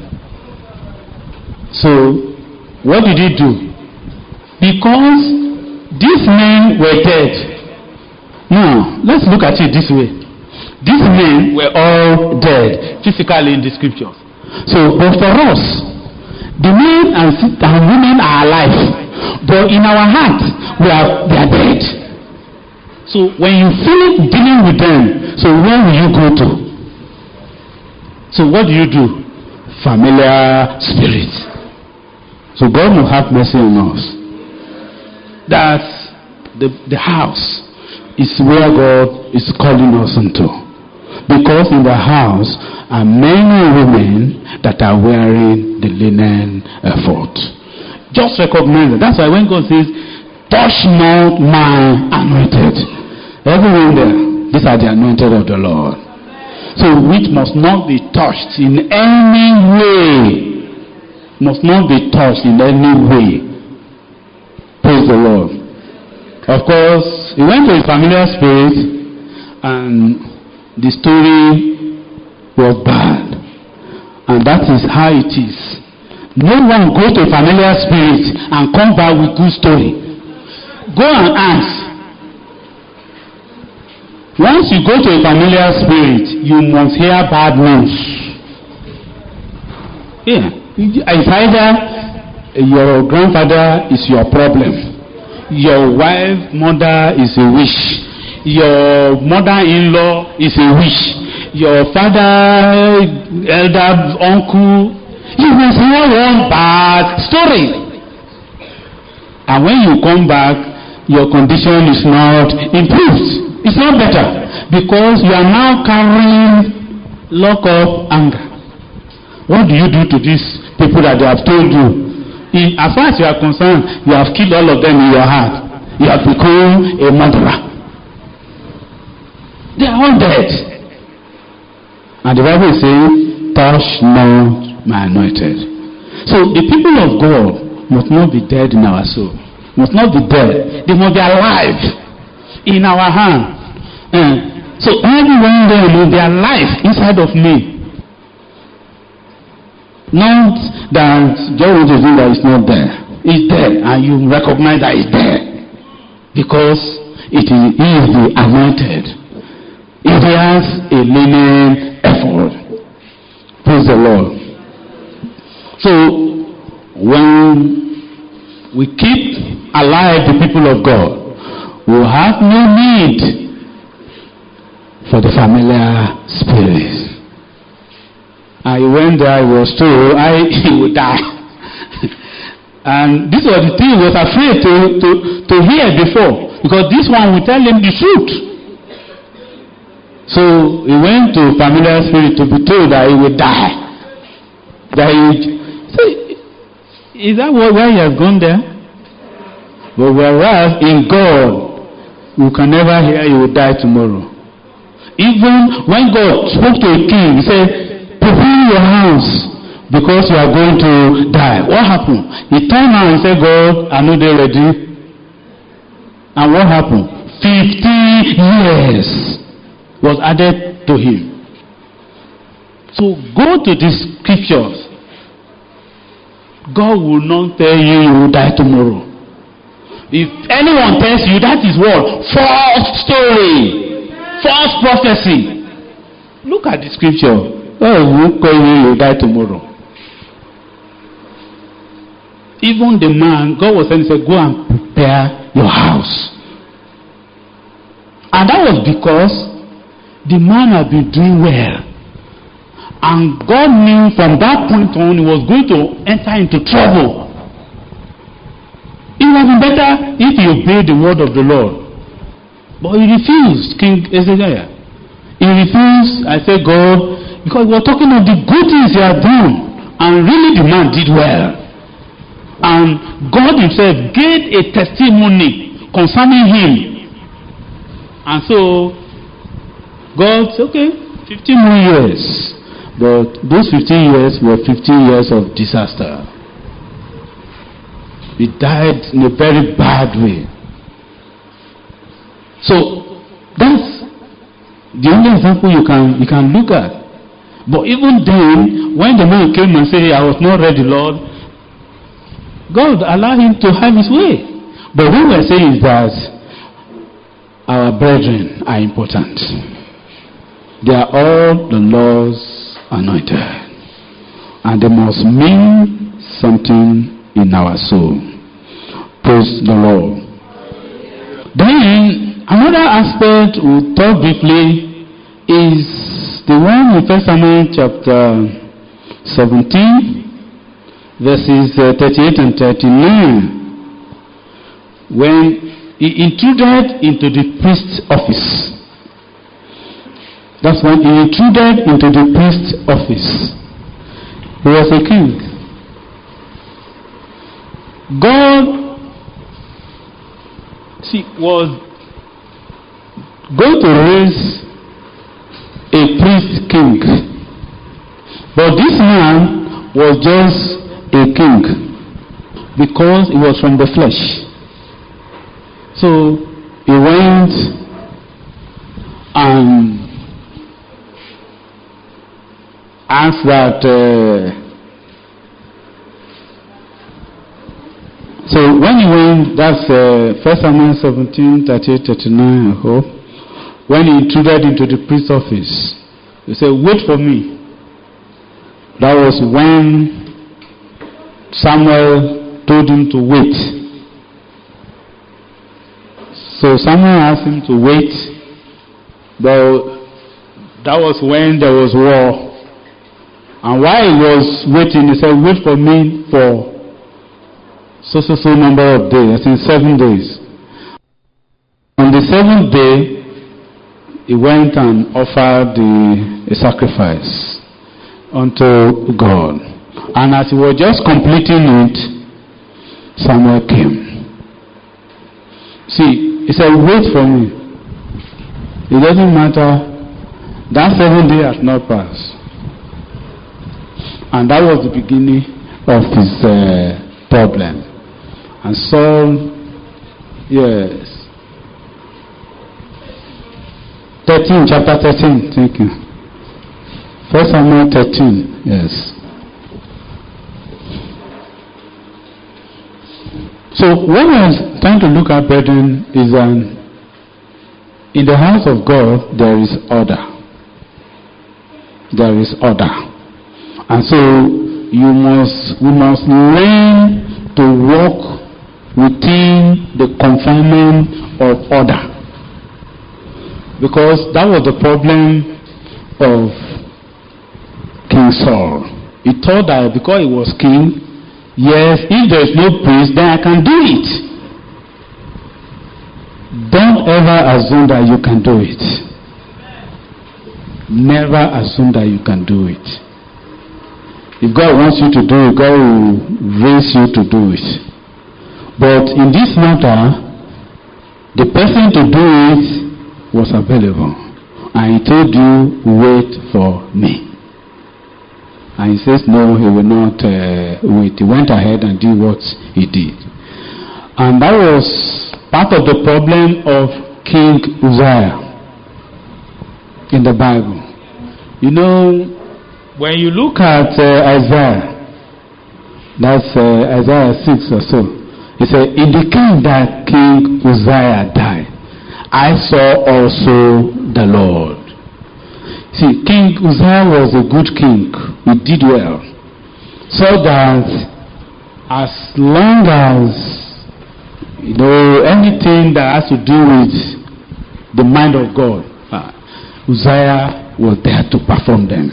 So, what did he do? Because these men were dead. Now, let's look at it this way. These men were all dead, physically in the scriptures. So, but for us, the men and, and women are alive. But in our heart, we are, we are dead. So when you finish dealing with them, so where will you go to? So what do you do? Familiar spirit. So God will have mercy on us. That the, the house is where God is calling us into. Because in the house are many women that are wearing the linen ephod. Just recognize it. That's why when God says, touch not my anointed. Everyone there, these are the anointed of the Lord. So which must not be touched in any way. Must not be touched in any way. Praise the Lord. Of course, he went to a familiar spirit and the story was bad. And that is how it is. No one go to a familiar spirit and come back with good story. Go and ask. Once you go to a familiar spirit, you must hear bad news. Yeah. It's either your grandfather is your problem, your wife, mother is a wish, your mother-in-law is a wish, your father, elder, uncle, you must hear one bad story. And when you come back, your condition is not improved. It's not better because you are now carrying lock of anger. What do you do to these people that they have told you? In, as far as you are concerned, you have killed all of them in your heart. You have become a murderer. They are all dead. And the Bible is saying, touch not my anointed. So the people of God must not be dead in our soul. Must not be dead. They must be alive in our hand. Uh, so everyone there will be alive inside of me. Not that just want to think that it's not there. It's there, and you recognize that it's there. Because it is, he is the anointed. It has a linen ephod. Praise the Lord. So, when we keep alive the people of God, we will have no need for the familiar spirits. And he went there, he was told, I, he would die. And this was the thing he was afraid to, to, to hear before. Because this one will tell him the truth. So he went to familiar spirit to be told that he will die. That he would, so is that why he has gone there? But whereas in God, you can never hear you will die tomorrow. Even when God spoke to a king, he said, prepare your house because you are going to die. What happened? He turned around and said, God, are not they ready? And what happened? Fifty years was added to him. So go to the scriptures. God will not tell you you will die tomorrow. If anyone tells you, that is what? False story. False prophecy. Look at the scripture. Oh, who call you, you die tomorrow. Even the man, God was saying, go and prepare your house. And that was because the man had been doing well. And God knew from that point on he was going to enter into trouble. It would have been better if he obeyed the word of the Lord. But he refused, King Ezekiel. He refused. I said, God, because we were talking of the good things he had done. And really the man did well. And God himself gave a testimony concerning him. And so, God said, okay, fifteen more years. But those fifteen years were fifteen years of disaster. He died in a very bad way. So, that's the only example you can, you can look at. But even then, when the man came and said, I was not ready, Lord, God allowed him to have his way. But what we're saying is that our brethren are important. They are all the Lord's anointed. And they must mean something in our soul. Praise the Lord. Then, another aspect we'll talk briefly is the one in First Samuel chapter seventeen, verses uh, thirty-eight and thirty-nine, when he intruded into the priest's office. That's when he intruded into the priest's office. He was a king. God, see, was going to raise a priest king. But this man was just a king because he was from the flesh. So he went and asked that uh, so when he went, that's uh, First Samuel seventeen, thirty-eight, thirty-nine, I hope. When he intruded into the priest's office, he said, wait for me. That was when Samuel told him to wait. So Samuel asked him to wait, but that was when there was war. And while he was waiting, he said, wait for me for so so so number of days. I think seven days. On the seventh day, he went and offered the, a sacrifice unto God. And as he was just completing it, Samuel came. See, he said, wait for me. It doesn't matter. That seven day has not passed. And that was the beginning of his uh, problem. And Saul, yes. thirteen, chapter thirteen, thank you. First Samuel thirteen, yes. So what I was trying to look at, brethren, is um, in the house of God there is order. There is order. And so you must we must learn to walk within the confinement of order. Because that was the problem of King Saul. He thought that because he was king, yes, if there is no priest, then I can do it. Don't ever assume that you can do it. Never assume that you can do it. If God wants you to do it, God will raise you to do it. But in this matter, the person to do it was available. And he told you, wait for me. And he says, no, he will not uh, wait. He went ahead and did what he did. And that was part of the problem of King Uzziah in the Bible. You know, when you look at uh, Isaiah, that's uh, Isaiah six or so, he said, in the king that King Uzziah died, I saw also the Lord. See, King Uzziah was a good king. He did well. So that as long as, you know, anything that has to do with the mind of God, uh, Uzziah was there to perform them.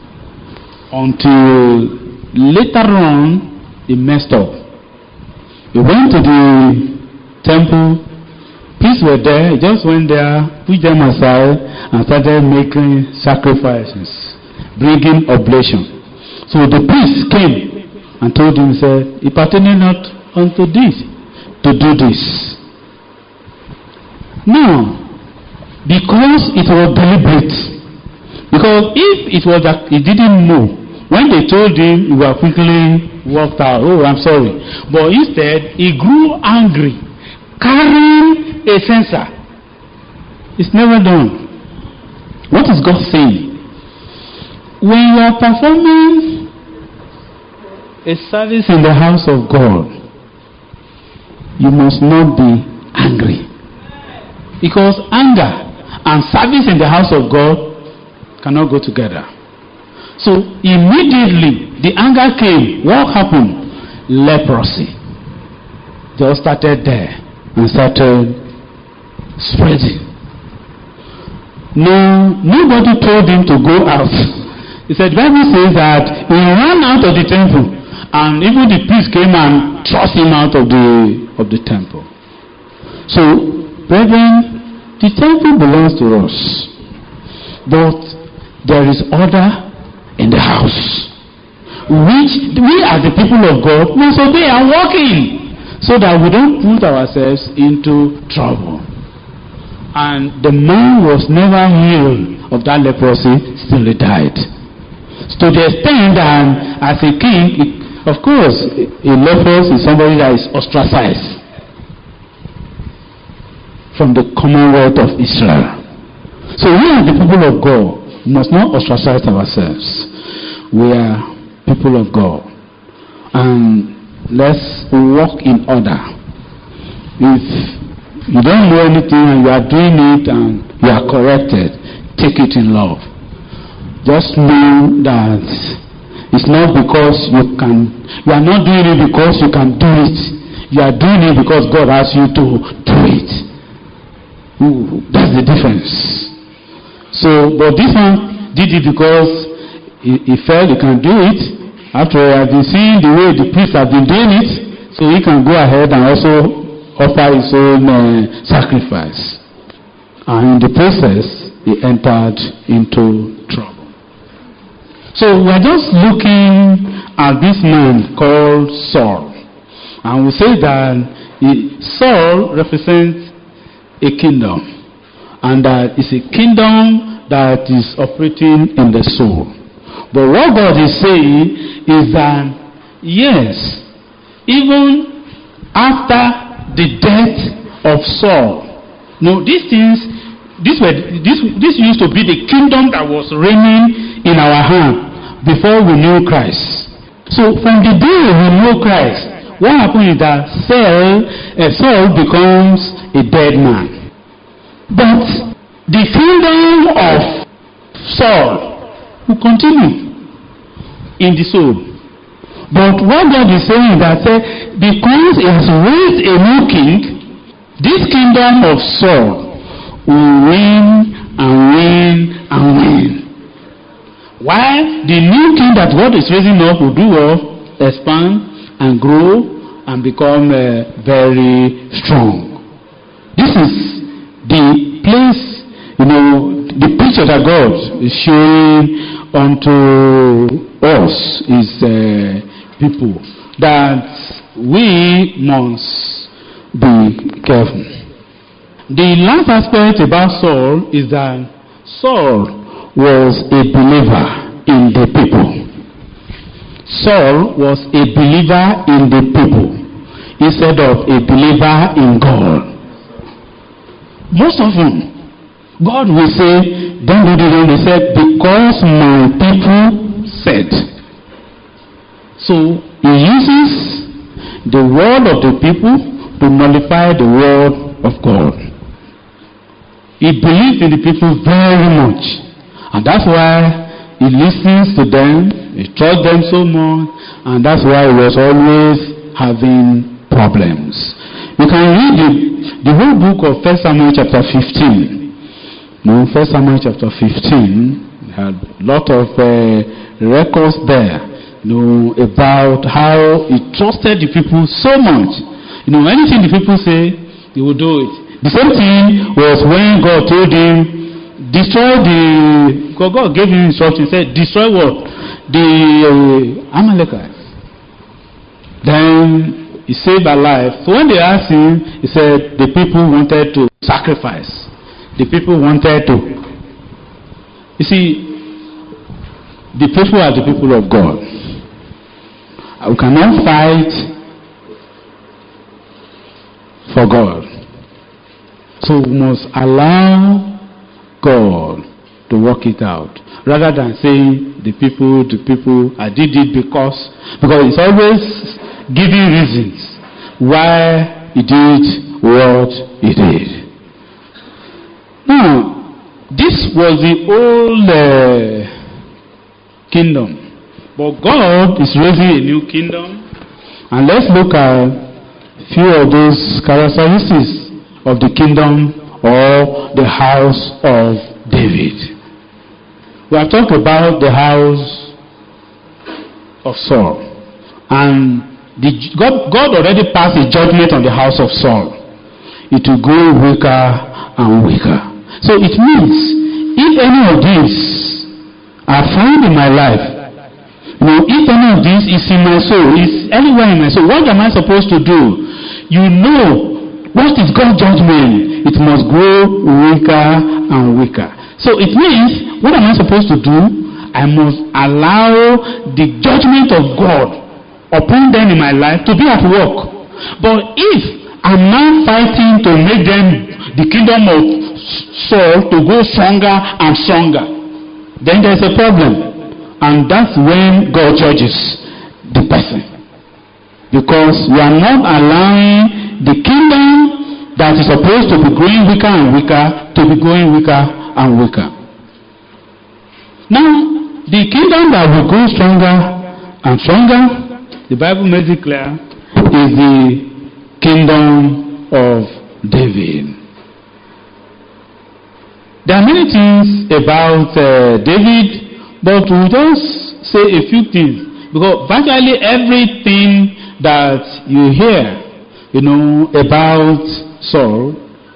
Until later on, he messed up. He went to the temple. Priests were there. He just went there, put them aside, and started making sacrifices, bringing oblation. So the priest came and told him, said, "It pertained not unto this to do this." Now, because it was deliberate, because if it was that he didn't know, when they told him, he would quickly walked out. Oh, I'm sorry. But instead, he grew angry, carrying a censer. It's never done. What is God saying? When you are performing a service in the house of God, you must not be angry. Because anger and service in the house of God cannot go together. So immediately the anger came. What happened? Leprosy just started there and started spreading. No, nobody told him to go out. He said, the Bible says that he ran out of the temple, and even the priest came and thrust him out of the of the temple. So, brethren, the temple belongs to us, but there is order in the house, which we as the people of God must obey and walk in, so that we don't put ourselves into trouble. And the man was never healed of that leprosy, still he died. To the extent that as a king, of course, a leper is somebody that is ostracized from the commonwealth of Israel. So we are the people of God. We must not ostracize ourselves. We are people of God. And let's walk in order. If you don't know anything and you are doing it and you are corrected, take it in love. Just know that it's not because you can, you are not doing it because you can do it. You are doing it because God asked you to do it. Ooh, that's the difference. So, but this one did it because he, he felt he can do it. After all, I've been seeing the way the priests have been doing it, so he can go ahead and also offer his own uh, sacrifice. And in the process, he entered into trouble. So we are just looking at this man called Saul. And we say that he, Saul represents a kingdom. And that is a kingdom that is operating in the soul. But what God is saying is that, yes, even after the death of Saul, no, these things, this were this this used to be the kingdom that was reigning in our hand before we knew Christ. So from the day we know Christ, what happened is that Saul, uh, Saul becomes a dead man. But the kingdom of Saul will continue in the soul. But what God is saying is that say, because he has raised a new king, this kingdom of Saul will win and win and win. While the new king that God is raising up will do what? Expand and grow and become uh, very strong. This is the place, you know, the picture that God is showing unto us is uh, people that we must be careful. The last aspect about Saul is that Saul was a believer in the people. Saul was a believer in the people instead of a believer in God. Most often, God will say, don't do this, they said, because my people said. So, he uses the word of the people to nullify the word of God. He believed in the people very much. And that's why he listens to them, he trusts them so much, and that's why he was always having problems. You can read the, the whole book of First Samuel chapter fifteen. No, First Samuel chapter fifteen had a lot of uh, records there, you know, about how he trusted the people so much. You know, anything the people say, he would do it. The same thing was when God told him, destroy the, because God gave him instructions, said, destroy what? The uh, Amalekites. Then he saved their life. So when they asked him, he said, the people wanted to sacrifice. The people wanted to. You see, the people are the people of God. We cannot fight for God. So we must allow God to work it out, rather than saying the people, the people, I did it because, because it's always giving reasons why he did what he did. Now, this was the old uh, kingdom, but God is raising a new kingdom, and let's look at a few of those characteristics of the kingdom or the house of David. We have talked about the house of Saul, and the, God, God already passed a judgment on the house of Saul. It will go weaker and weaker. So it means if any of these are found in my life, you know, if any of these is in my soul, is anywhere in my soul, what am I supposed to do? You know, what is God's judgment? It must grow weaker and weaker. So it means, what am I supposed to do? I must allow the judgment of God upon them in my life to be at work. But if I'm now fighting to make them, the kingdom of Saul, to go stronger and stronger, then there's a problem. And that's when God judges the person. Because you are not allowing the kingdom that is supposed to be growing weaker and weaker to be growing weaker and weaker. Now, the kingdom that will grow stronger and stronger, the Bible makes it clear, is the kingdom of David. There are many things about uh, David, but we'll just say a few things. Because virtually everything that you hear, you know, about Saul,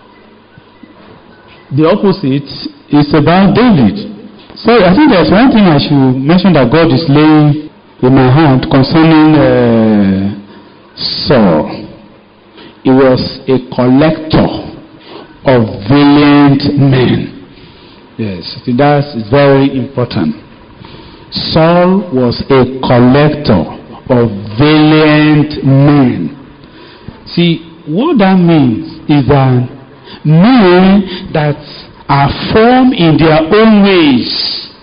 the opposite is about David. So I think there's one thing I should mention that God is laying in my heart concerning uh, Saul. He was a collector of valiant men. Yes, that's very important. Saul was a collector of valiant men. See, what that means is that men that are formed in their own ways,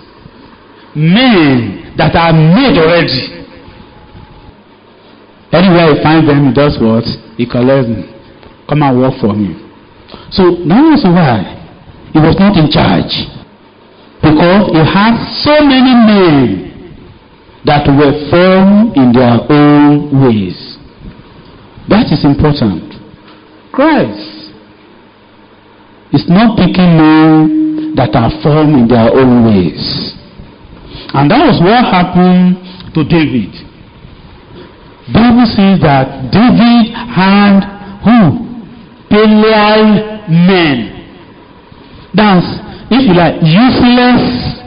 men that are made already. Anywhere Anywhere he finds them, he does what? He collects them. Come and work for him. So that was why he was not in charge. Because he had so many men that were firm in their own ways. That is important. Christ is not picking men that are firm in their own ways. And that was what happened to David. Bible says that David had who? Belial men. That's, if you like, useless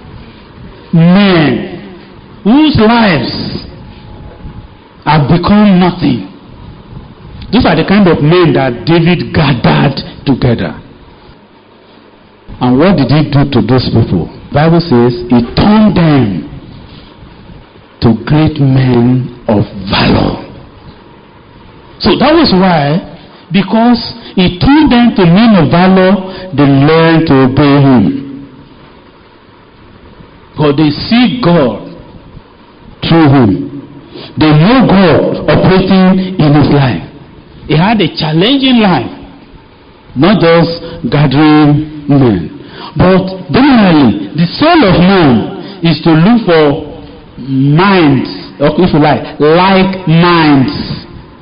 men whose lives have become nothing. Those are the kind of men that David gathered together. And what did he do to those people? The Bible says he turned them to great men of valor. So that was why, because he turned them to men of valor, they learned to obey him. Because they see God through him. They know God operating in his life. He had a challenging life, not just gathering men. But generally, the soul of man is to look for minds, or if you like, like minds.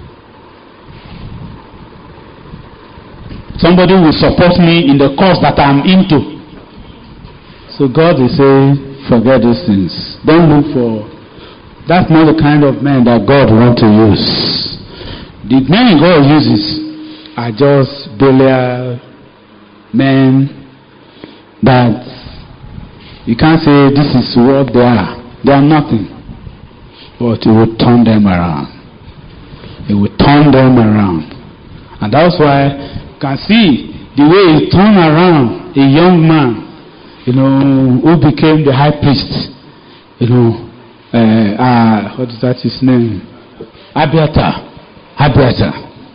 Somebody will support me in the cause that I'm into. So God is saying, forget these things. Don't look for. That's not the kind of men that God wants to use. The men God uses are just Belial men that you can't say this is what they are. They are nothing. But He will turn them around. He will turn them around. And that's why you can see the way He turned around a young man, you know, who became the high priest. You know, uh, uh, what is that his name? Abiathar. Abiathar.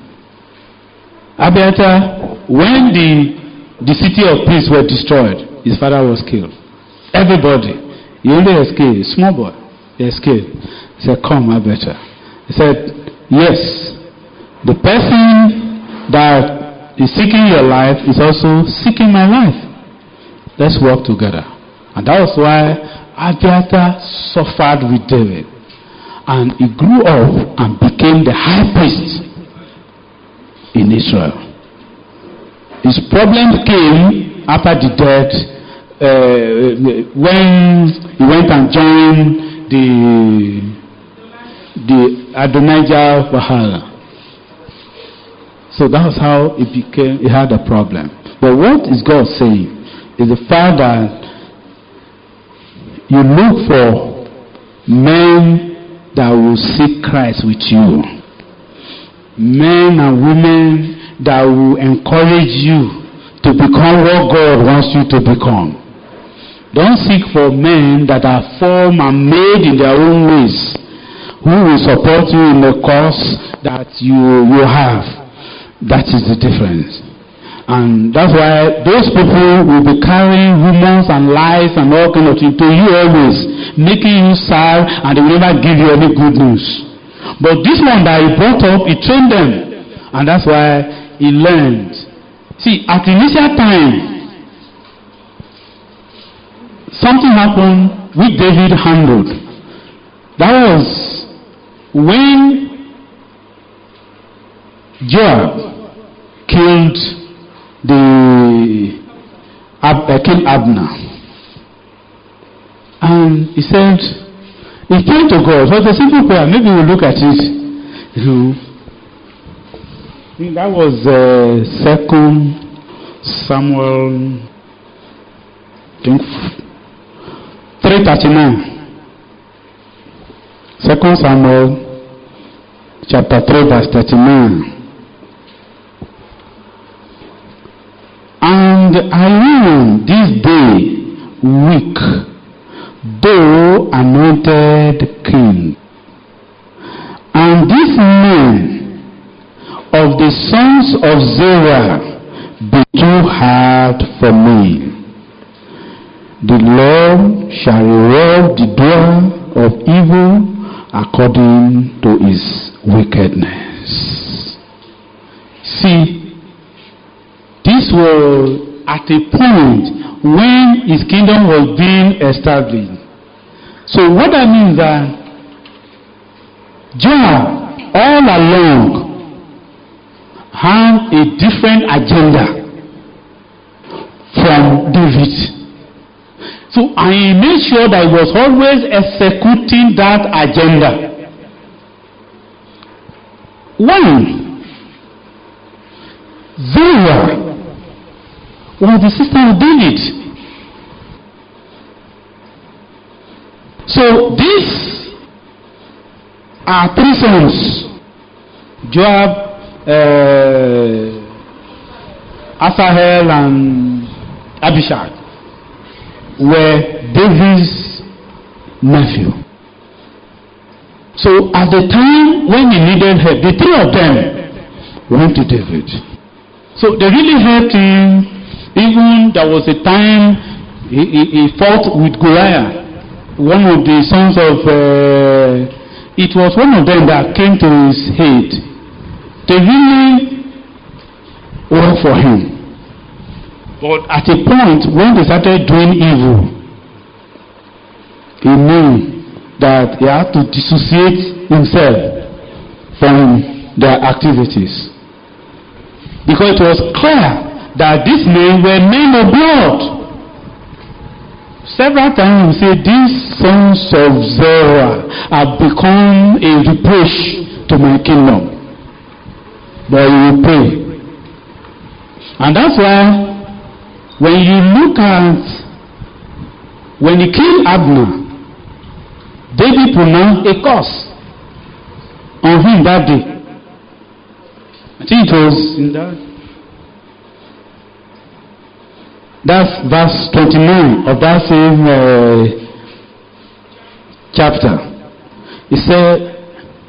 Abiathar, when the the city of priests were destroyed, his father was killed. Everybody. He only escaped. Small boy. He escaped. He said, come, Abiathar. He said, yes, the person that is seeking your life is also seeking my life. Let's work together. And that was why Abiathar suffered with David. And he grew up and became the high priest in Israel. His problem came after the death, uh, when he went and joined the the Adonijah Valhalla. So that was how it became. He had a problem. But what is God saying is the fact that you look for men that will seek Christ with you, men and women that will encourage you to become what God wants you to become. Don't seek for men that are formed and made in their own ways, who will support you in the cause that you, you have. That is the difference. And that's why those people will be carrying rumors and lies and all kinds of things to you always, making you sad, and they will never give you any good news. But this one that he brought up, he trained them. And that's why he learned. See, at the initial time, something happened which David handled. That was when Joab killed the uh, killed Abner. And he said, he prayed to God. It was a simple prayer. Maybe we'll look at it. You know, I think that was uh, Second Samuel, I think three thirty-nine. Second Samuel, chapter three, verse thirty-nine. And I am this day weak, though anointed king, and these men of the sons of Zerah be too hard for me. The Lord shall reward the doer of evil according to his wickedness. See, this was at a point when his kingdom was being established. So what that means that Joab all along had a different agenda from David. So I made sure that he was always executing that agenda. One, Zeruiah was the sister of David. So these are three sons: Joab, uh, Asahel, and Abishai were David's nephew. So at the time when he needed help, the three of them went to David. So they really helped him. Even there was a time he, he, he fought with Goliath, one of the sons of, uh, it was one of them that came to his aid. They really worked for him. But at a point when they started doing evil, he knew that he had to dissociate himself from their activities. Because it was clear that these men were men of blood. Several times we say these sons of Zeruiah have become a reproach to my kingdom. But you will pray. And that's why when you look at when he killed Abner, David pronounced a curse on him that day. I think it was in that. That's verse twenty-nine of that same uh, chapter. He said,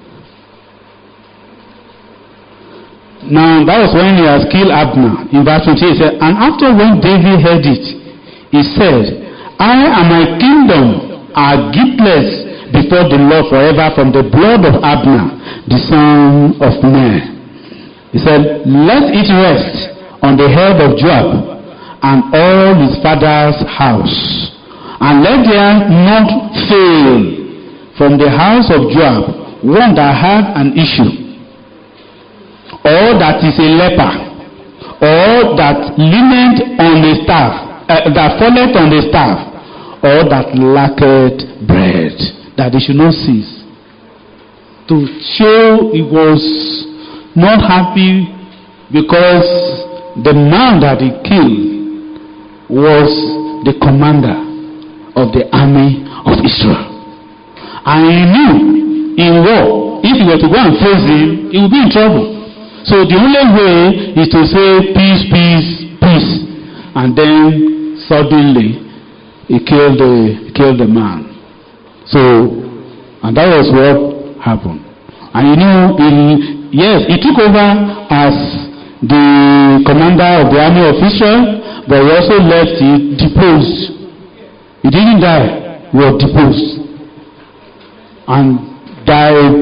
now that was when he has killed Abner. In verse twenty-eight, he said, and after when David heard it, he said, I and my kingdom are guiltless before the Lord forever from the blood of Abner, the son of Ner. He said, let it rest on the head of Joab and all his father's house, and let there not fail from the house of Joab one that had an issue, or that is a leper, or that leaneth on the staff, uh, that falleth on the staff, or that lacketh bread, that they should not cease. To show he was not happy because the man that he killed was the commander of the army of Israel. And he knew in war, if he were to go and face him, he would be in trouble. So the only way is to say peace, peace, peace. And then suddenly he killed the, killed the man. So, and that was what happened. And you know, he, yes, he took over as the commander of the army of Israel, but he also left it deposed. He didn't die, he was deposed. And died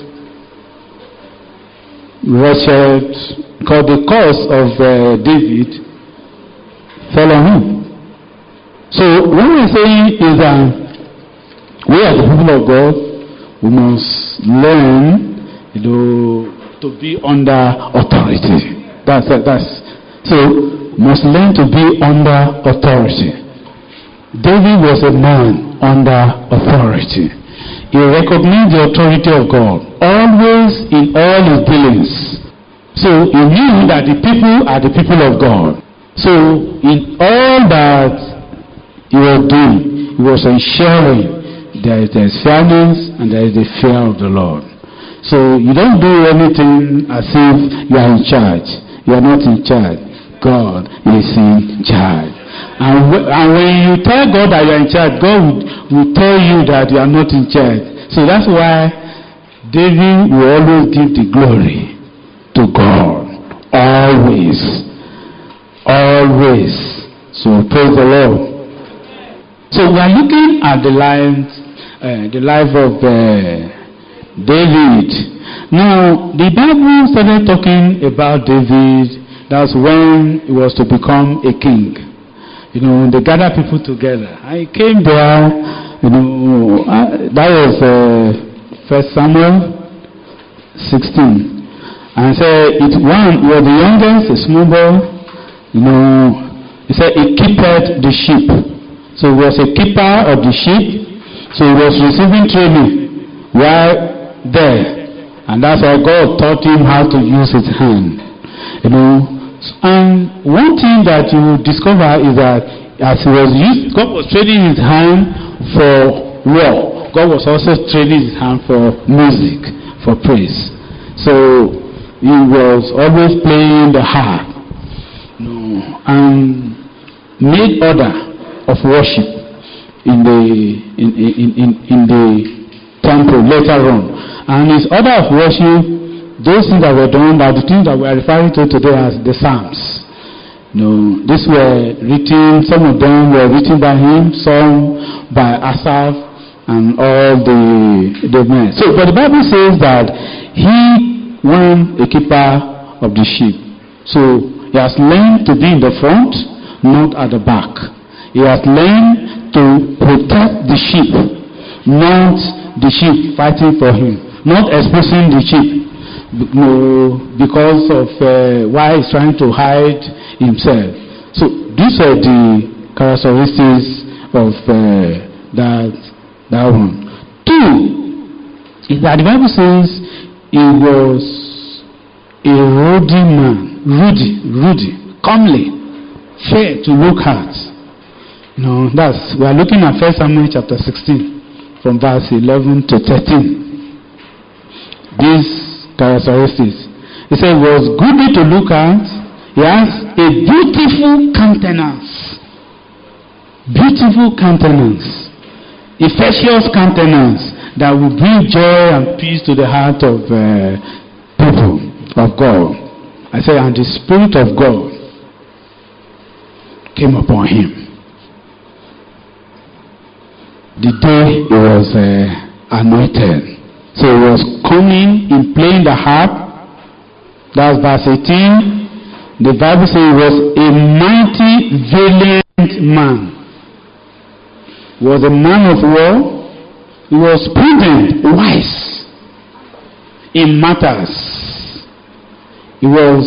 wretched, because the curse of uh, David fell on him. So what we're saying is that we as the people of God, we must learn, you know, to be under authority. That's that's so must learn to be under authority. David was a man under authority. He recognized the authority of God always in all his dealings. So he knew that the people are the people of God. So in all that he was doing, he was ensuring there is the fairness and there is the fear of the Lord. So you don't do anything as if you are in charge. You are not in charge. God is in charge. And, w- and when you tell God that you are in charge, God will, will tell you that you are not in charge. So that's why David will always give the glory to God. Always. Always. So praise the Lord. So we are looking at the life, uh, the life of uh, David. Now, the Bible started talking about David. That's when he was to become a king. You know, they gathered people together. I came there, you know, uh, that was uh, First Samuel sixteen. And said, it one, he was the youngest, a small boy, you know, he said he keepeth the sheep. So he was a keeper of the sheep. So he was receiving training while there. And that's why God taught him how to use his hand. You know, and one thing that you discover is that as he was used, God was training his hand for war. God was also training his hand for music, for praise. So he was always playing the harp, you know, and made order of worship in the in, in, in, in the temple later on. And his order of worship, those things that were done are the things that we are referring to today as the Psalms. You know, these were written, some of them were written by him, some by Asaph and all the, the men. So, but the Bible says that he was a keeper of the sheep. So, he has learned to be in the front, not at the back. He has learned to protect the sheep, not the sheep fighting for him, not exposing the sheep. No, because of uh, why he's trying to hide himself. So these are the characteristics of uh, that that one. Two is that the Bible says he was a ruddy man, ruddy, ruddy, comely, fair to look at. No, that's we are looking at First Samuel chapter sixteen, from verse eleven to thirteen. These characteristics. He said, was goodly to look at. He has a beautiful countenance. Beautiful countenance. Efficacious countenance that will bring joy and peace to the heart of uh, people, of God. I say, and the Spirit of God came upon him. The day he was uh, anointed. So he was coming in playing the harp. That's verse eighteen. The Bible says he was a mighty, valiant man. He was a man of war. He was prudent, wise in matters. He was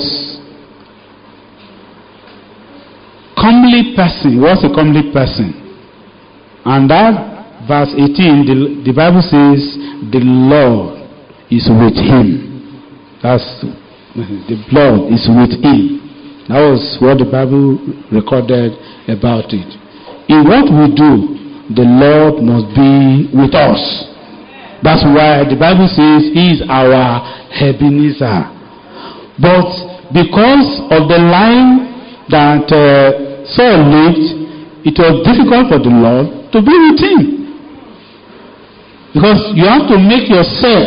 comely person. He was a comely person. And that verse eighteen, the, the Bible says, the Lord is with him. That's the Lord is with him. That was what the Bible recorded about it. In what we do, the Lord must be with us. That's why the Bible says he is our Ebenezer. But because of the life that uh, Saul lived, it was difficult for the Lord to be with him. Because you have to make yourself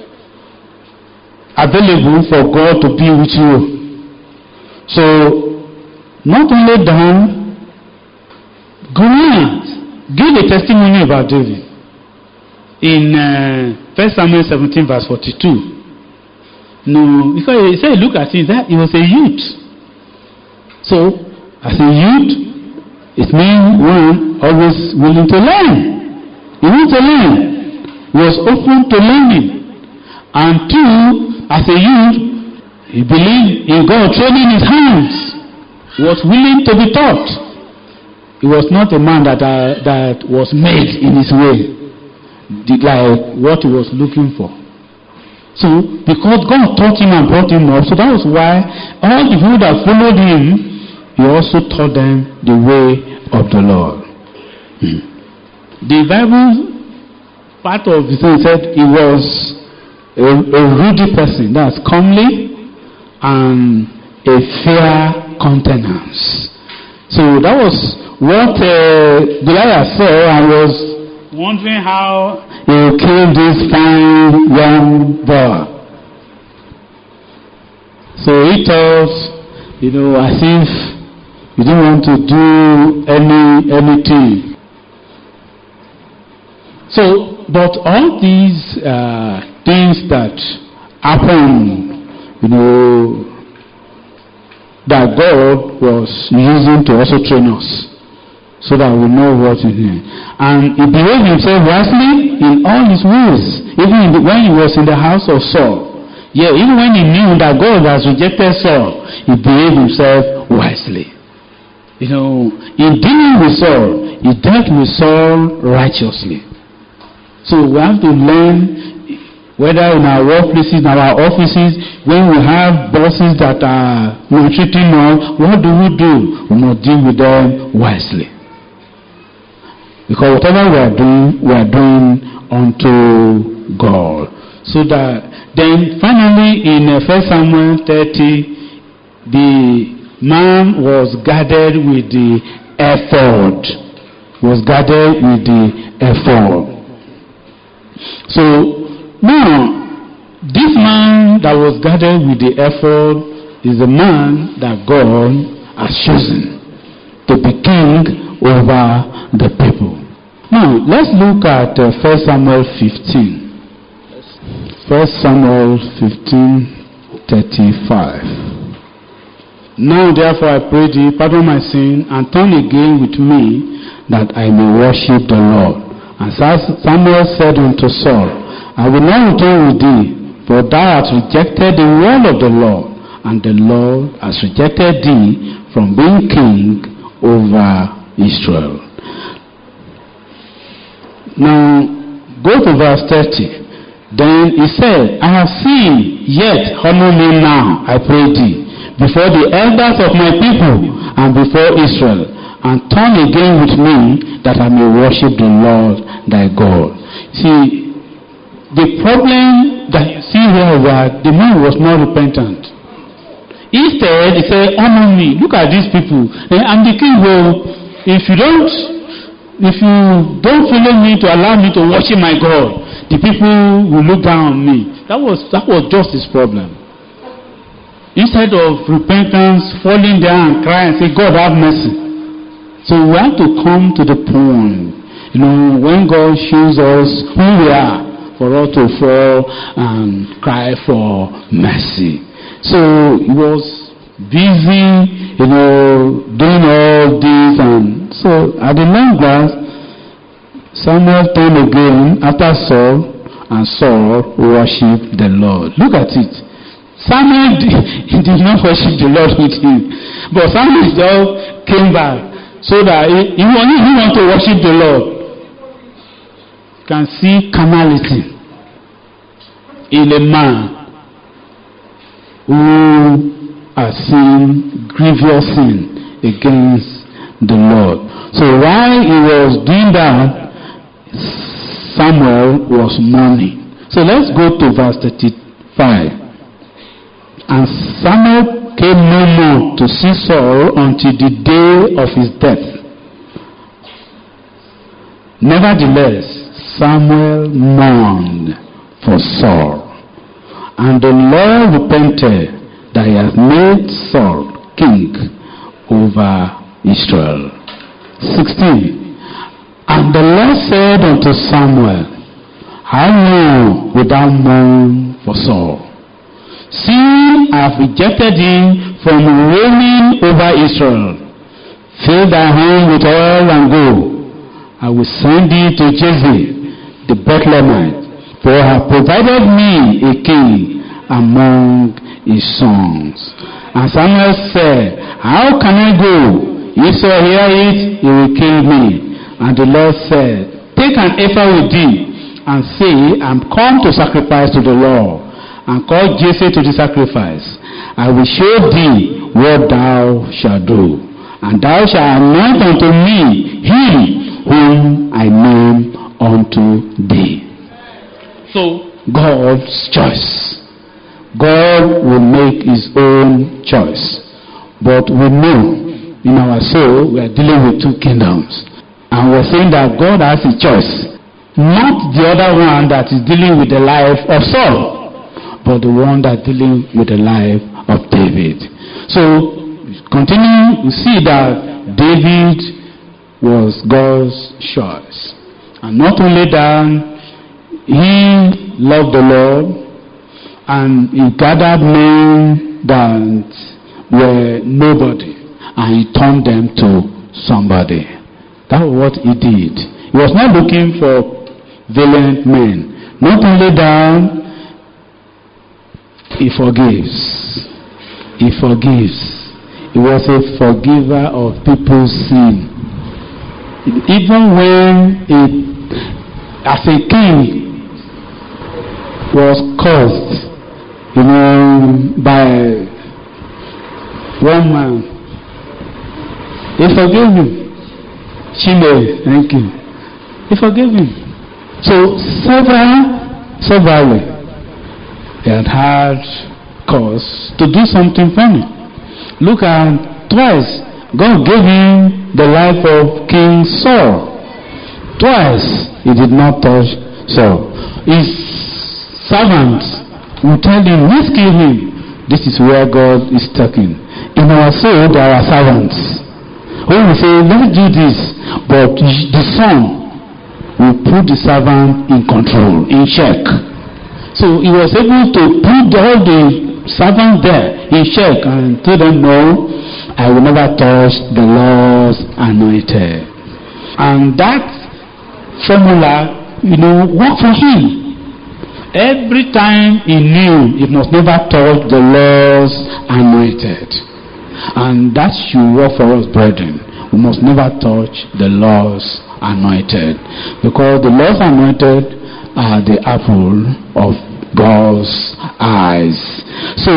available for God to be with you. So, not only down, go ahead, give a testimony about David. In uh, First Samuel seventeen, verse forty-two. No, because he said, look at it, that he was a youth. So, as a youth, it means one always willing to learn. He wants to learn. Was open to learning. And two, as a youth, he believed in God training his hands. He was willing to be taught. He was not a man that uh, that was made in his way, like what he was looking for. So, because God taught him and brought him up, so that was why all the people that followed him, he also taught them the way of the Lord. Hmm. The Bible, part of it said he was a, a ruddy person, that's comely, and a fair countenance. So that was what uh, Goliath saw, and was wondering how he would kill this fine young boy. So he thought, you know, as if he didn't want to do any anything. So, but all these uh, things that happened, you know, that God was using to also train us, so that we know what he did. And he behaved himself wisely in all his ways, even in the, when he was in the house of Saul. Yeah, even when he knew that God has rejected Saul, he behaved himself wisely. You know, in dealing with Saul, he dealt with Saul righteously. So we have to learn, whether in our workplaces, in our offices, when we have bosses that are maltreating us, what do we do? We must deal with them wisely. Because whatever we are doing, we are doing unto God. So that then finally in uh, First Samuel thirty, the man was guarded with the ephod. Was guarded with the ephod. So now, this man that was guarded with the ephod is the man that God has chosen to be king over the people. Now, let's look at uh, First Samuel fifteen. First Samuel fifteen, thirty-five. Now therefore I pray thee, pardon my sin, and turn again with me, that I may worship the Lord. And Samuel said unto Saul, I will not return with thee, for thou hast rejected the word of the Lord, and the Lord has rejected thee from being king over Israel. Now, go to verse thirty. Then he said, I have seen, yet honor me now, I pray thee, before the elders of my people and before Israel, and turn again with me, that I may worship the Lord thy God. See, the problem that you see here is that the man was not repentant. Instead, he said, honor me. Look at these people. And the king will, if you don't, if you don't follow me to allow me to worship my God, the people will look down on me. That was that was just his problem. Instead of repentance, falling down and crying and say, God have mercy. So we have to come to the point, you know, when God shows us who we are, for us to fall and cry for mercy. So he was busy, you know, doing all this, and so at the long last, Samuel turned again after Saul, and Saul worshipped the Lord. Look at it. Samuel did, he did not worship the Lord with him, but Samuel just came back so that he, he, wanted, he wanted to worship the Lord. You can see carnality in a man who has seen grievous sin against the Lord. So while he was doing that, Samuel was mourning. So let's go to verse thirty-five. And Samuel came no more to see Saul until the day of his death. Nevertheless, Samuel mourned for Saul, and the Lord repented that he had made Saul king over Israel. sixteen. And the Lord said unto Samuel, how long wilt thou mourn for Saul? See, I have rejected him from reigning over Israel. Fill thy hand with oil and go. I will send thee to Jesse the Bethlehemite, for I have provided me a king among his sons. And Samuel said, how can I go? If Saul hear it, he will kill me. And the Lord said, take an ephah with thee, and say, I am come to sacrifice to the Lord. And call Jesse to the sacrifice. I will show thee what thou shalt do. And thou shalt anoint unto me him whom I name unto thee. So, God's choice. God will make his own choice. But we know in our soul we are dealing with two kingdoms. And we're saying that God has a choice. Not the other one that is dealing with the life of Saul, but the one that is dealing with the life of David. So, continuing, we see that David was God's choice. And not only that, he loved the Lord, And he gathered men that were nobody, and he turned them to somebody. That was what he did. He was not looking for valiant men. Not only that, he forgives. He forgives. He was a forgiver of people's sin. Even when it, as a king, was caused, you know, by one man, he forgave him. Shimei, thank you. He forgave him. So several, severally, he had had cause to do something funny. Look at twice, God gave him the life of King Saul. Twice, he did not touch Saul. His servants will tell him, let's kill him. This is where God is talking. In our soul, there are servants. When we say, let's do this, but the son will put the servant in control, in check. So he was able to put all the servants there in check and told them, no, I will never touch the Lord's anointed. And that formula, you know, worked for him. Every time he knew he must never touch the Lord's anointed. And that should work for us, brethren. We must never touch the Lord's anointed. Because the Lord's anointed are the apple of God's eyes. So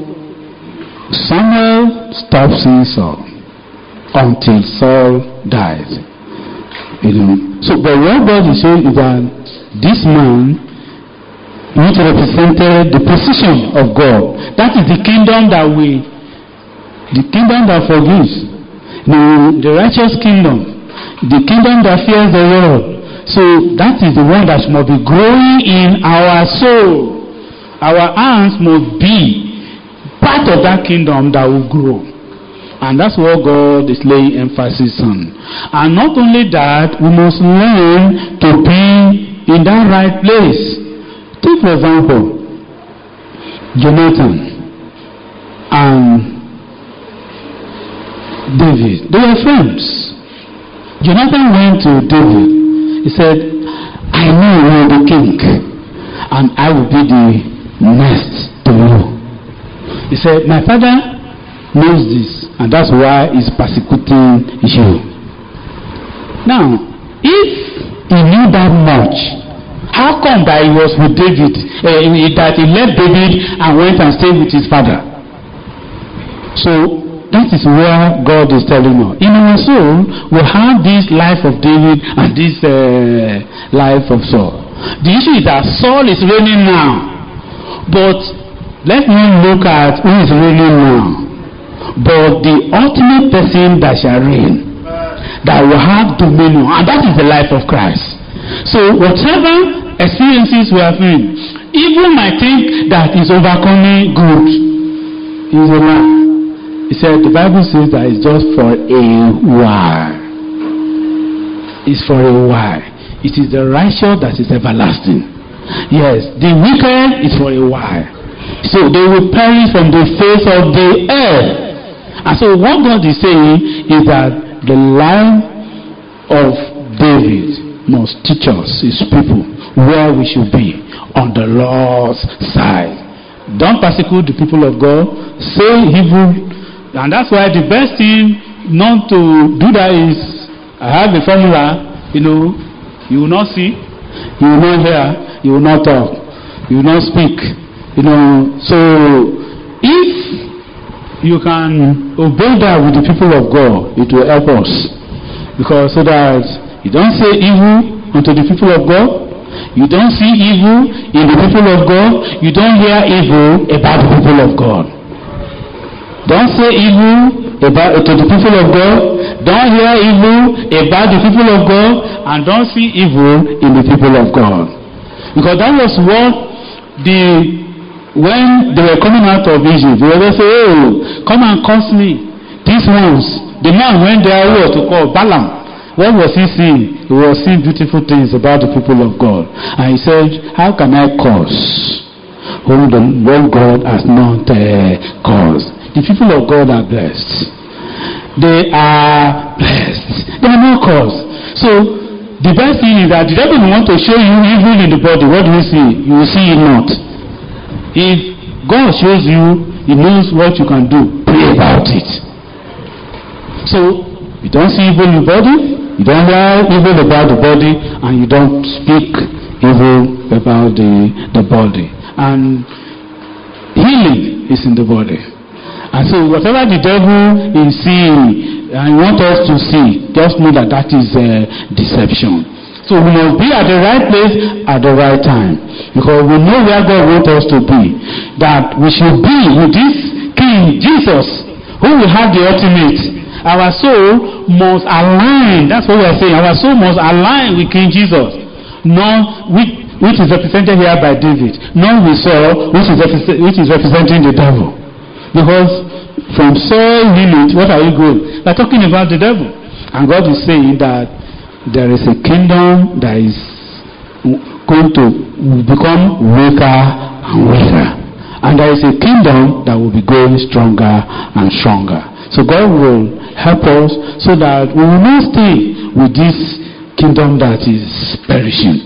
Samuel stopped seeing Saul until Saul died. You know. So but what God is saying is that this man, which represented the position of God, that is the kingdom that we, the kingdom that forgives, you know, the righteous kingdom, the kingdom that fears the Lord. So that is the one that must be growing in our soul. Our hands must be part of that kingdom that will grow. And that's what God is laying emphasis on. And not only that, we must learn to be in that right place. Take for example, Jonathan and David. They were friends. Jonathan went to David. He said, I know you are the king, and I will be the next to you. He said, my father knows this, and that's why he's persecuting you. Now, if he knew that much, how come that he was with David, uh, that he left David and went and stayed with his father? So, that is where God is telling us. In our soul, we have this life of David and this uh, life of Saul. The issue is that Saul is reigning now. But let me look at who is reigning now. But the ultimate person that shall reign, that will have dominion, and that is the life of Christ. So whatever experiences we have in, evil might think that is overcoming good. Is a lie. He said, the Bible says that it's just for a while. It's for a while. It is the righteous that is everlasting. Yes, the wicked is for a while. So they will perish from the face of the earth. And so what God is saying is that the life of David must teach us, his people, where we should be on the Lord's side. Don't persecute the people of God. Say evil. And that's why the best thing not to do that is, I have a formula, you know, you will not see, you will not hear, you will not talk, you will not speak, you know. So if you can obey that with the people of God, it will help us. Because so that you don't say evil unto the people of God, you don't see evil in the people of God, you don't hear evil about the people of God. Don't say evil about to the people of God. Don't hear evil about the people of God, and don't see evil in the people of God. Because that was what the when they were coming out of Egypt, they were say, "Oh, come and curse me." These ones, the man went there who was to call Balaam. What was he seeing? He was seeing beautiful things about the people of God, and he said, "How can I curse?" whom the whom God has not uh, caused. The people of God are blessed. They are blessed. They are not caused. So the best thing is that the devil will want to show you evil in the body. What do you see? You will see it not. If God shows you, He knows what you can do. Pray about it. So you don't see evil in the body, you don't hear evil about the body, and you don't speak evil about the, the body. And healing is in the body. And so whatever the devil is seeing and wants us to see, just know that that is uh, deception. So we must be at the right place at the right time, because we know where God wants us to be. That we should be with this King Jesus, who will have the ultimate. Our soul must align. That's what we are saying. Our soul must align with King Jesus, not which, which is represented here by David, not with Saul, which is, which is representing the devil. Because from Saul limit, what are you going? We're talking about the devil. And God is saying that there is a kingdom that is going to become weaker and weaker. And there is a kingdom that will be growing stronger and stronger. So God will help us so that we will not stay with this kingdom that is perishing.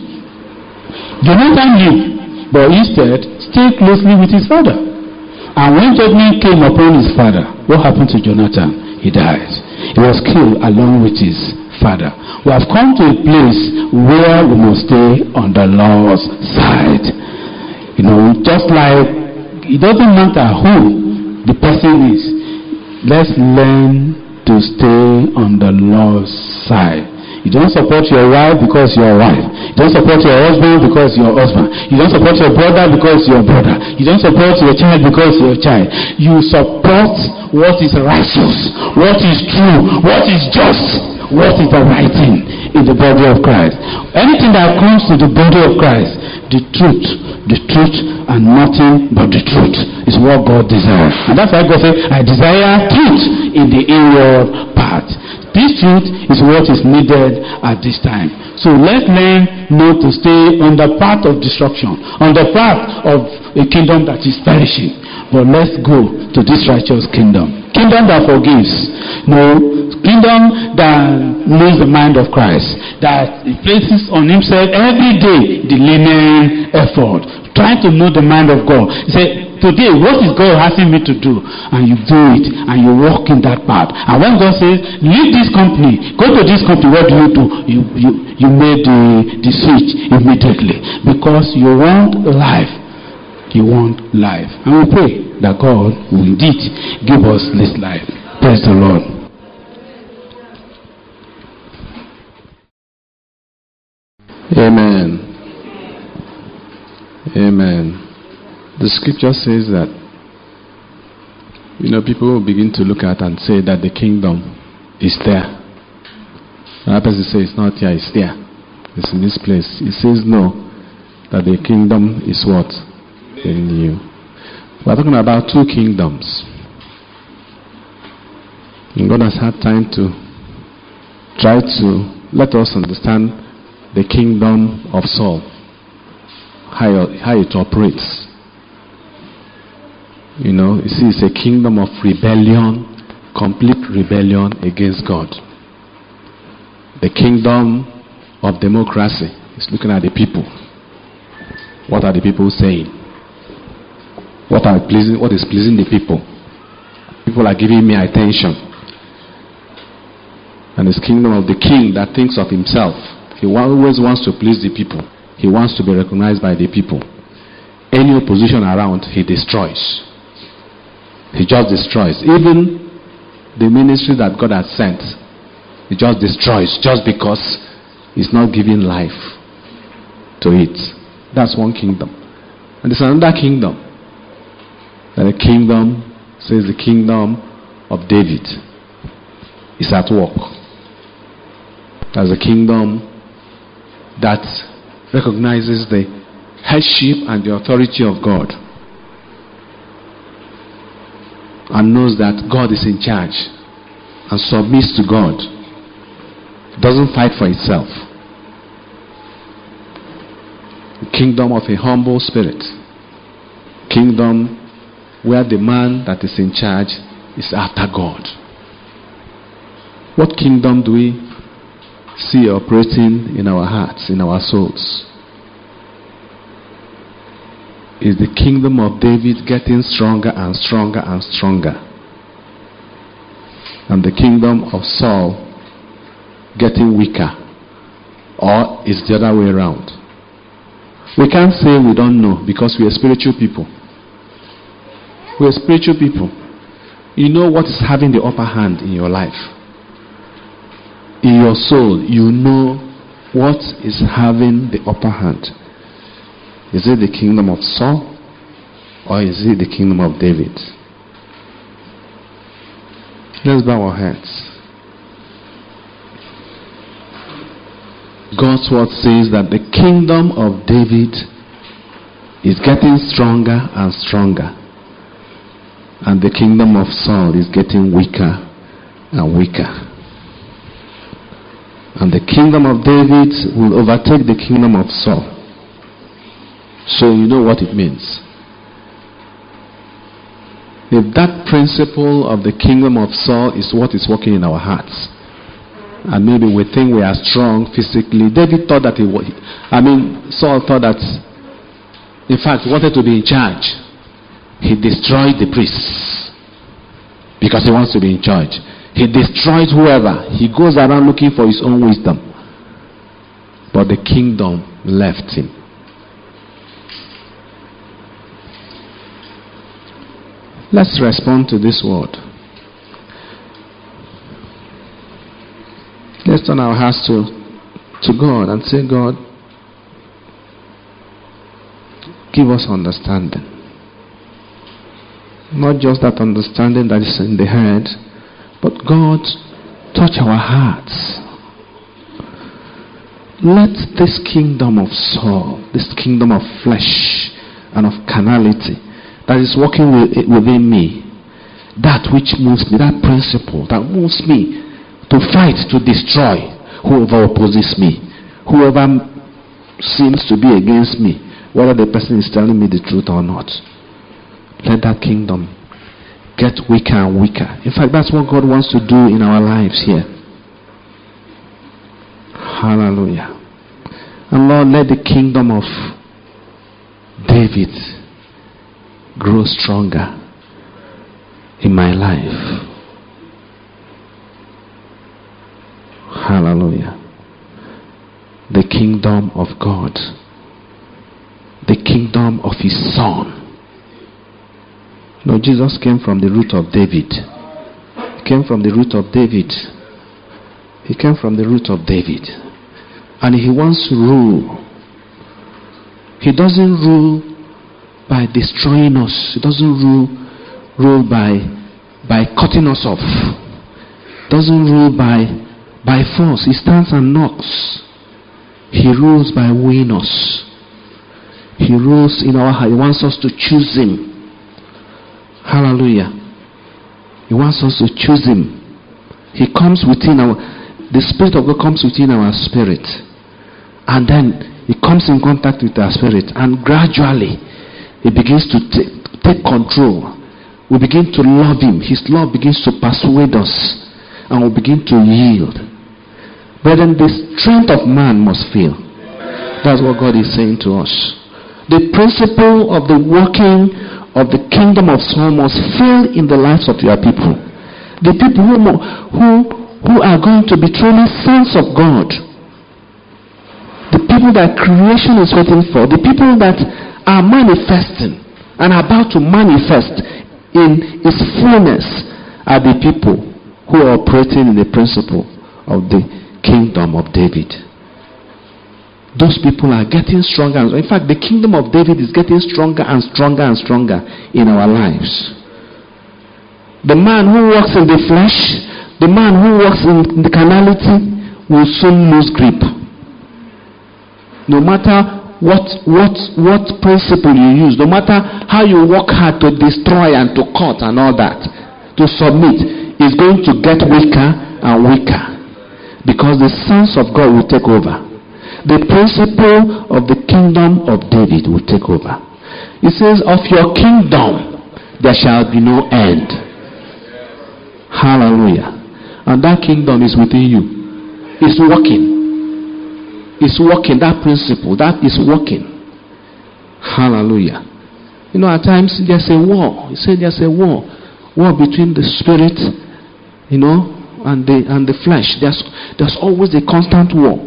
Jonathan lived, but instead stay closely with his father. And when judgment came upon his father, what happened to Jonathan? He died. He was killed along with his father. We have come to a place where we must stay on the Lord's side. You know, just like it doesn't matter who the person is, let's learn to stay on the Lord's side. You don't support your wife because you're a wife. You don't support your husband because you're a husband. You don't support your brother because you're a brother. You don't support your child because you're a child. You support what is righteous, what is true, what is just, what is the right thing in the body of Christ. Anything that comes to the body of Christ, the truth, the truth and nothing but the truth is what God desires. And that's why God said, I desire truth in the inward part. This truth is what is needed at this time. So let's learn not to stay on the path of destruction, on the path of a kingdom that is perishing. But let's go to this righteous kingdom. Kingdom that forgives. No, kingdom that knows the mind of Christ. That places on himself every day the linen effort. Trying to know the mind of God. He said, today, what is God asking me to do? And you do it, and you walk in that path. And when God says, leave this company, go to this company, what do you do? You you, you made the, the switch immediately. Because you want life. You want life. And we pray that God will indeed give us this life. Praise the Lord. Amen. Amen. The scripture says that, you know, people will begin to look at and say that the kingdom is there. Another person says it's not here, it's there. It's in this place. It says no, that the kingdom is what? In you. We're talking about two kingdoms. And God has had time to try to let us understand the kingdom of Saul, how, how it operates. You know, you see, it's a kingdom of rebellion, complete rebellion against God. The kingdom of democracy is looking at the people. What are the people saying? What are pleasing? What is pleasing the people? People are giving me attention. And it's kingdom of the king that thinks of himself. He always wants to please the people. He wants to be recognized by the people. Any opposition around, he destroys. He just destroys. Even the ministry that God has sent, he just destroys just because he's not giving life to it. That's one kingdom. And there's another kingdom. And the kingdom says the kingdom of David is at work. That's a kingdom that recognizes the headship and the authority of God, and knows that God is in charge and submits to God. Doesn't fight for itself. The kingdom of a humble spirit. kingdom where the man that is in charge is after God. What kingdom do we see operating in our hearts, in our souls? Is the kingdom of David getting stronger and stronger and stronger? And the kingdom of Saul getting weaker? Or is the other way around? We can't say we don't know because we are spiritual people. We are spiritual people. You know what is having the upper hand in your life. In your soul, you know what is having the upper hand. Is it the kingdom of Saul or is it the kingdom of David? Let's bow our heads. God's word says that the kingdom of David is getting stronger and stronger, and the kingdom of Saul is getting weaker and weaker. And the kingdom of David will overtake the kingdom of Saul. So you know what it means. If that principle of the kingdom of Saul is what is working in our hearts, and maybe we think we are strong physically. David thought that he was, I mean, Saul thought that, in fact, wanted to be in charge. He destroyed the priests because he wants to be in charge. He destroys whoever. He goes around looking for his own wisdom. But the kingdom left him. Let's respond to this word. Let's turn our hearts to, to God and say, God, give us understanding. Not just that understanding that is in the head, but God, touch our hearts. Let this kingdom of Saul, this kingdom of flesh and of carnality that is working within me, that which moves me, that principle that moves me to fight, to destroy whoever opposes me, whoever seems to be against me, whether the person is telling me the truth or not. Let that kingdom get weaker and weaker. In fact, that's what God wants to do in our lives here. Hallelujah. And Lord, let the kingdom of David grow stronger in my life. Hallelujah. The kingdom of God. The kingdom of his Son. No, Jesus came from the root of David. He came from the root of David. He came from the root of David. And he wants to rule. He doesn't rule by destroying us. He doesn't rule, rule by, by cutting us off. Doesn't rule by, by force. He stands and knocks. He rules by winning us. He rules in our heart. He wants us to choose him. Hallelujah. He wants us to choose him. He comes within our, the Spirit of God comes within our spirit. And then he comes in contact with our spirit. And gradually, he begins to take, take control. We begin to love him. His love begins to persuade us. And we begin to yield. Brethren, the strength of man must fail. That's what God is saying to us. The principle of the working of the kingdom of Saul must fail in the lives of your people. The people who, who, who are going to be truly sons of God. The people that creation is waiting for. The people that are manifesting and about to manifest in its fullness are the people who are operating in the principle of the kingdom of David. Those people are getting stronger. In fact, the kingdom of David is getting stronger and stronger and stronger in our lives. The man who walks in the flesh, the man who walks in the carnality will soon lose grip. No matter what, what, what principle you use, no matter how you work hard to destroy and to cut and all that, to submit, is going to get weaker and weaker. Because the sons of God will take over. The principle of the kingdom of David will take over. It says, of your kingdom there shall be no end. Hallelujah. And that kingdom is within you. It's working. It's working. That principle, that is working. Hallelujah. You know, at times there's a war. You say there's a war. War between the spirit, you know, and the and the flesh. There's there's always a constant war.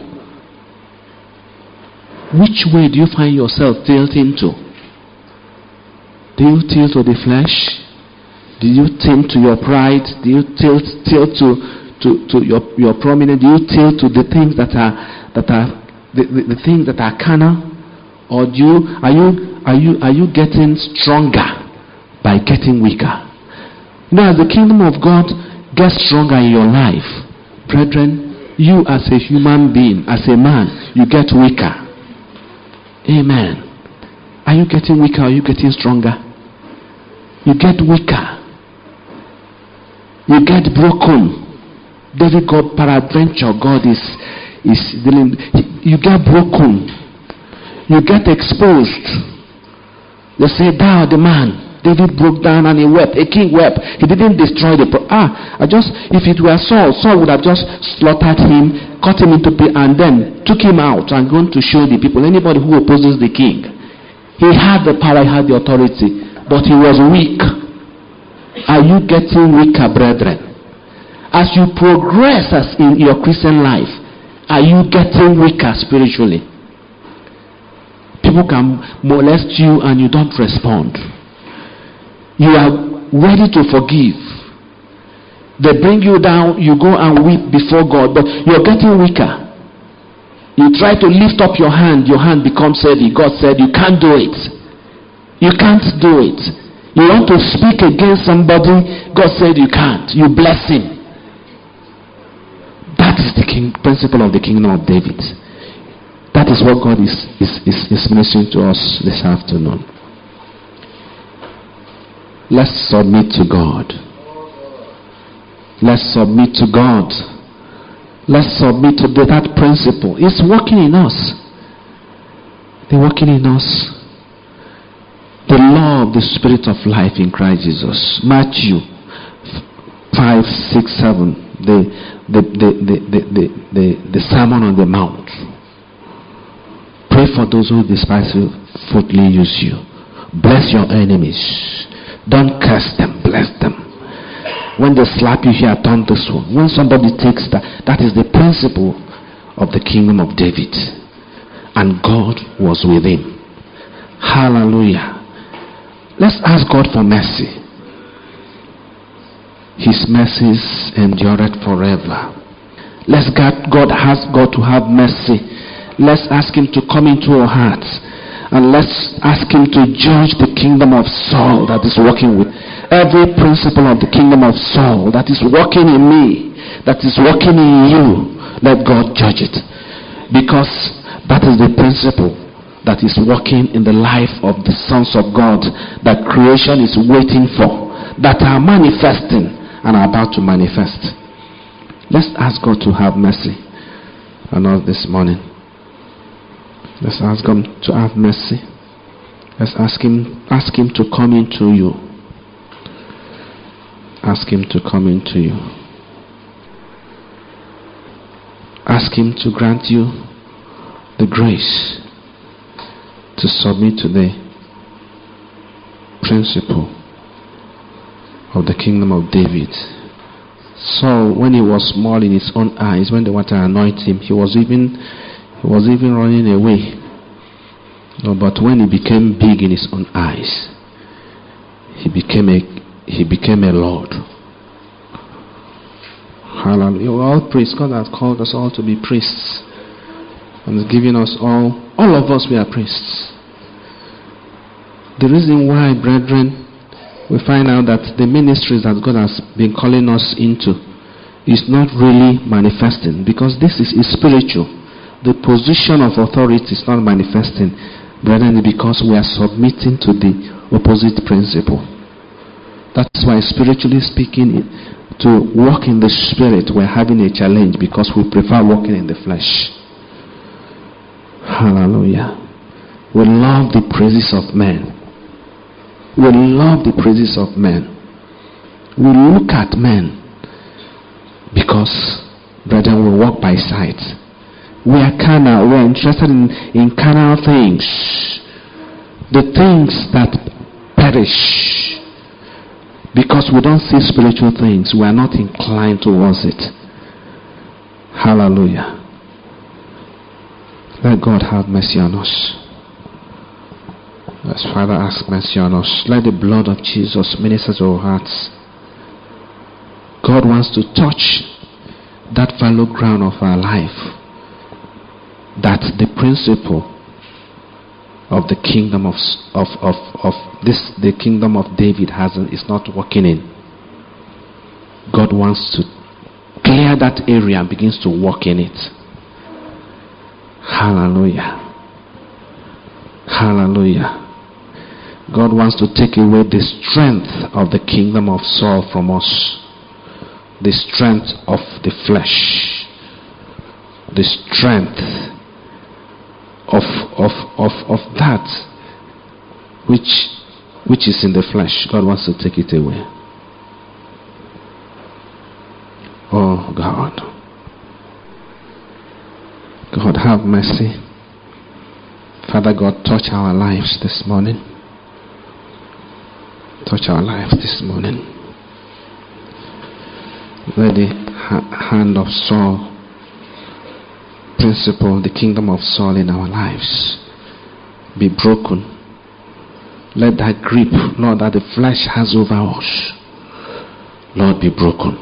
Which way do you find yourself tilting to? Do you tilt to the flesh? Do you tilt to your pride? Do you tilt tilt to to, to your, your prominence? Do you tilt to the things that are that are the, the, the things that are carnal? Or do you are you are you are you getting stronger by getting weaker? You know, as the kingdom of God gets stronger in your life, brethren, you as a human being, as a man, you get weaker. Amen. Are you getting weaker or are you getting stronger? You get weaker. You get broken. David got peradventure. God is is dealing. You get broken. You get exposed. They say, thou the man. David broke down and he wept. A king wept. He didn't destroy the pro- ah. I just if it were Saul, Saul would have just slaughtered him, cut him into pieces, and then took him out and gone to show the people. Anybody who opposes the king, he had the power, he had the authority, but he was weak. Are you getting weaker, brethren? As you progress as in your Christian life, are you getting weaker spiritually? People can molest you and you don't respond. You are ready to forgive. They bring you down, you go and weep before God, but you're getting weaker. You try to lift up your hand, your hand becomes heavy. God said you can't do it. You can't do it. You want to speak against somebody, God said you can't. You bless him. That is the king, principle of the kingdom of David. That is what God is, is, is, is ministering to us this afternoon. Let's submit to God. Let's submit to God. Let's submit to that principle. It's working in us. They're working in us. The law of the Spirit of life in Christ Jesus. Matthew five, six, seven. The the the the the, the, the, the Sermon on the Mount. Pray for those who despitefully use you. Bless your enemies. Don't curse them, bless them. When they slap you here, turn this one. When somebody takes that, that is the principle of the kingdom of David. And God was with him. Hallelujah. Let's ask God for mercy. His mercies endureth forever. Let's God, God has got to have mercy. Let's ask him to come into our hearts. And let's ask him to judge the kingdom of Saul that is working with. Every principle of the kingdom of Saul that is working in me, that is working in you, let God judge it. Because that is the principle that is working in the life of the sons of God that creation is waiting for, that are manifesting and are about to manifest. Let's ask God to have mercy on us this morning. Let's ask God to have mercy. Let's ask him, ask him to come into you. Ask him to come into you. Ask him to grant you the grace to submit to the principle of the kingdom of David. So when he was small in his own eyes, when the water anointed him, he was even he was even running away. No, but when he became big in his own eyes, he became a he became a Lord. Hallelujah. We're all priests. God has called us all to be priests. And has given us all, all of us we are priests. The reason why, brethren, we find out that the ministries that God has been calling us into is not really manifesting, because this is, is spiritual. The position of authority is not manifesting, brethren, because we are submitting to the opposite principle. That's why, spiritually speaking, to walk in the spirit, we're having a challenge because we prefer walking in the flesh. Hallelujah. We love the praises of men. We love the praises of men. We look at men because, brethren, we walk by sight. We are carnal. We are interested in, in carnal things. The things that perish. Because we don't see spiritual things, we are not inclined towards it. Hallelujah. Let God have mercy on us. As Father, ask mercy on us. Let the blood of Jesus minister to our hearts. God wants to touch that fallow ground of our life, that the principle of the kingdom of of of, of this the kingdom of David has is not working in. God wants to clear that area and begins to work in it. Hallelujah. Hallelujah. God wants to take away the strength of the kingdom of Saul from us. The strength of the flesh. The strength of of of of that which which is in the flesh. God wants to take it away. Oh God. God, have mercy. Father God, touch our lives this morning. Touch our lives this morning. Let the ha- hand of Saul principle, the kingdom of Saul in our lives, be broken. Let that grip, Lord, that the flesh has over us, Lord, be broken.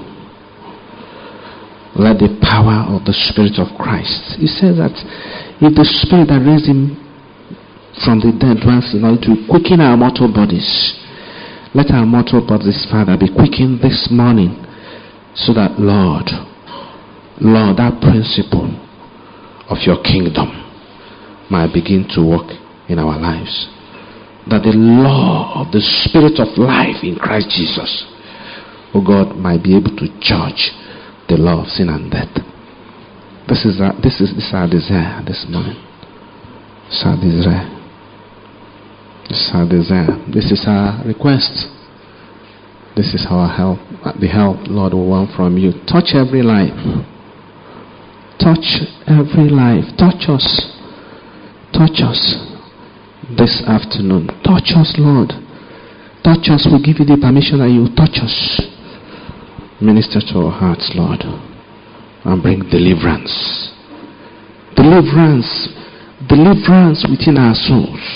Let the power of the Spirit of Christ. He says that if the Spirit that raised him from the dead dwells in us, to quicken our mortal bodies. Let our mortal bodies, Father, be quickened this morning, so that, Lord, Lord, that principle of your kingdom might begin to work in our lives. That the law of the Spirit of life in Christ Jesus, oh God, might be able to judge the law of sin and death. This is our, this is this is our desire this morning. This is our desire. This is our desire. This is our request. This is our help. The help, Lord, we want from you. Touch every life. Touch every life. Touch us. Touch us this afternoon. Touch us, Lord. Touch us. We give you the permission that you touch us. Minister to our hearts, Lord, and bring deliverance. Deliverance. Deliverance within our souls.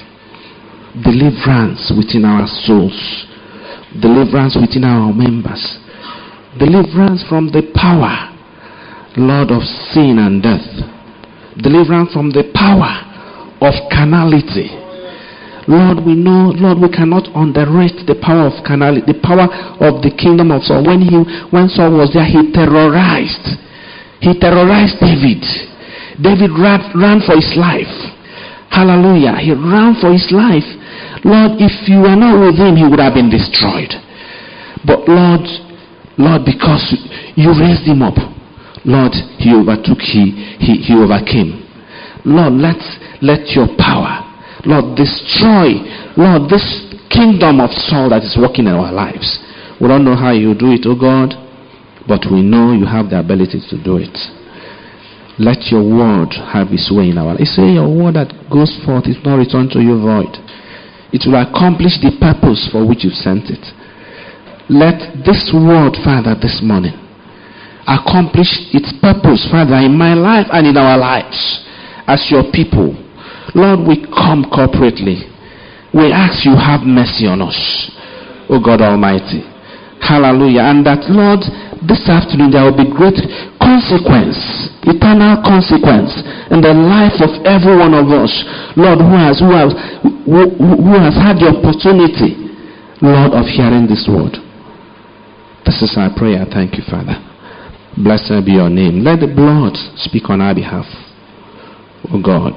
Deliverance within our souls. Deliverance within our members. Deliverance from the power, Lord, of sin and death. Deliverance from the power of carnality. Lord, we know, Lord, we cannot underrate the power of carnality, the power of the kingdom of Saul. When he, when Saul was there, he terrorized. He terrorized David. David ran, ran for his life. Hallelujah. He ran for his life. Lord, if you were not with him, he would have been destroyed. But Lord, Lord, because you raised him up, Lord, he overtook, he he, he overcame. Lord, let let your power, Lord, destroy, Lord, this kingdom of Saul that is working in our lives. We don't know how you do it, oh God, but we know you have the ability to do it. Let your word have its way in our lives. Say your word that goes forth is not returned to you void. It will accomplish the purpose for which you've sent it. Let this word, Father, this morning accomplish its purpose, Father, in my life and in our lives as your people. Lord, we come corporately. We ask you have mercy on us, O God Almighty. Hallelujah. And that, Lord, this afternoon there will be great consequence, eternal consequence in the life of every one of us, Lord, who has who has who, who has had the opportunity, Lord, of hearing this word. This is our prayer. Thank you, Father. Blessed be your name. Let the blood speak on our behalf, oh God.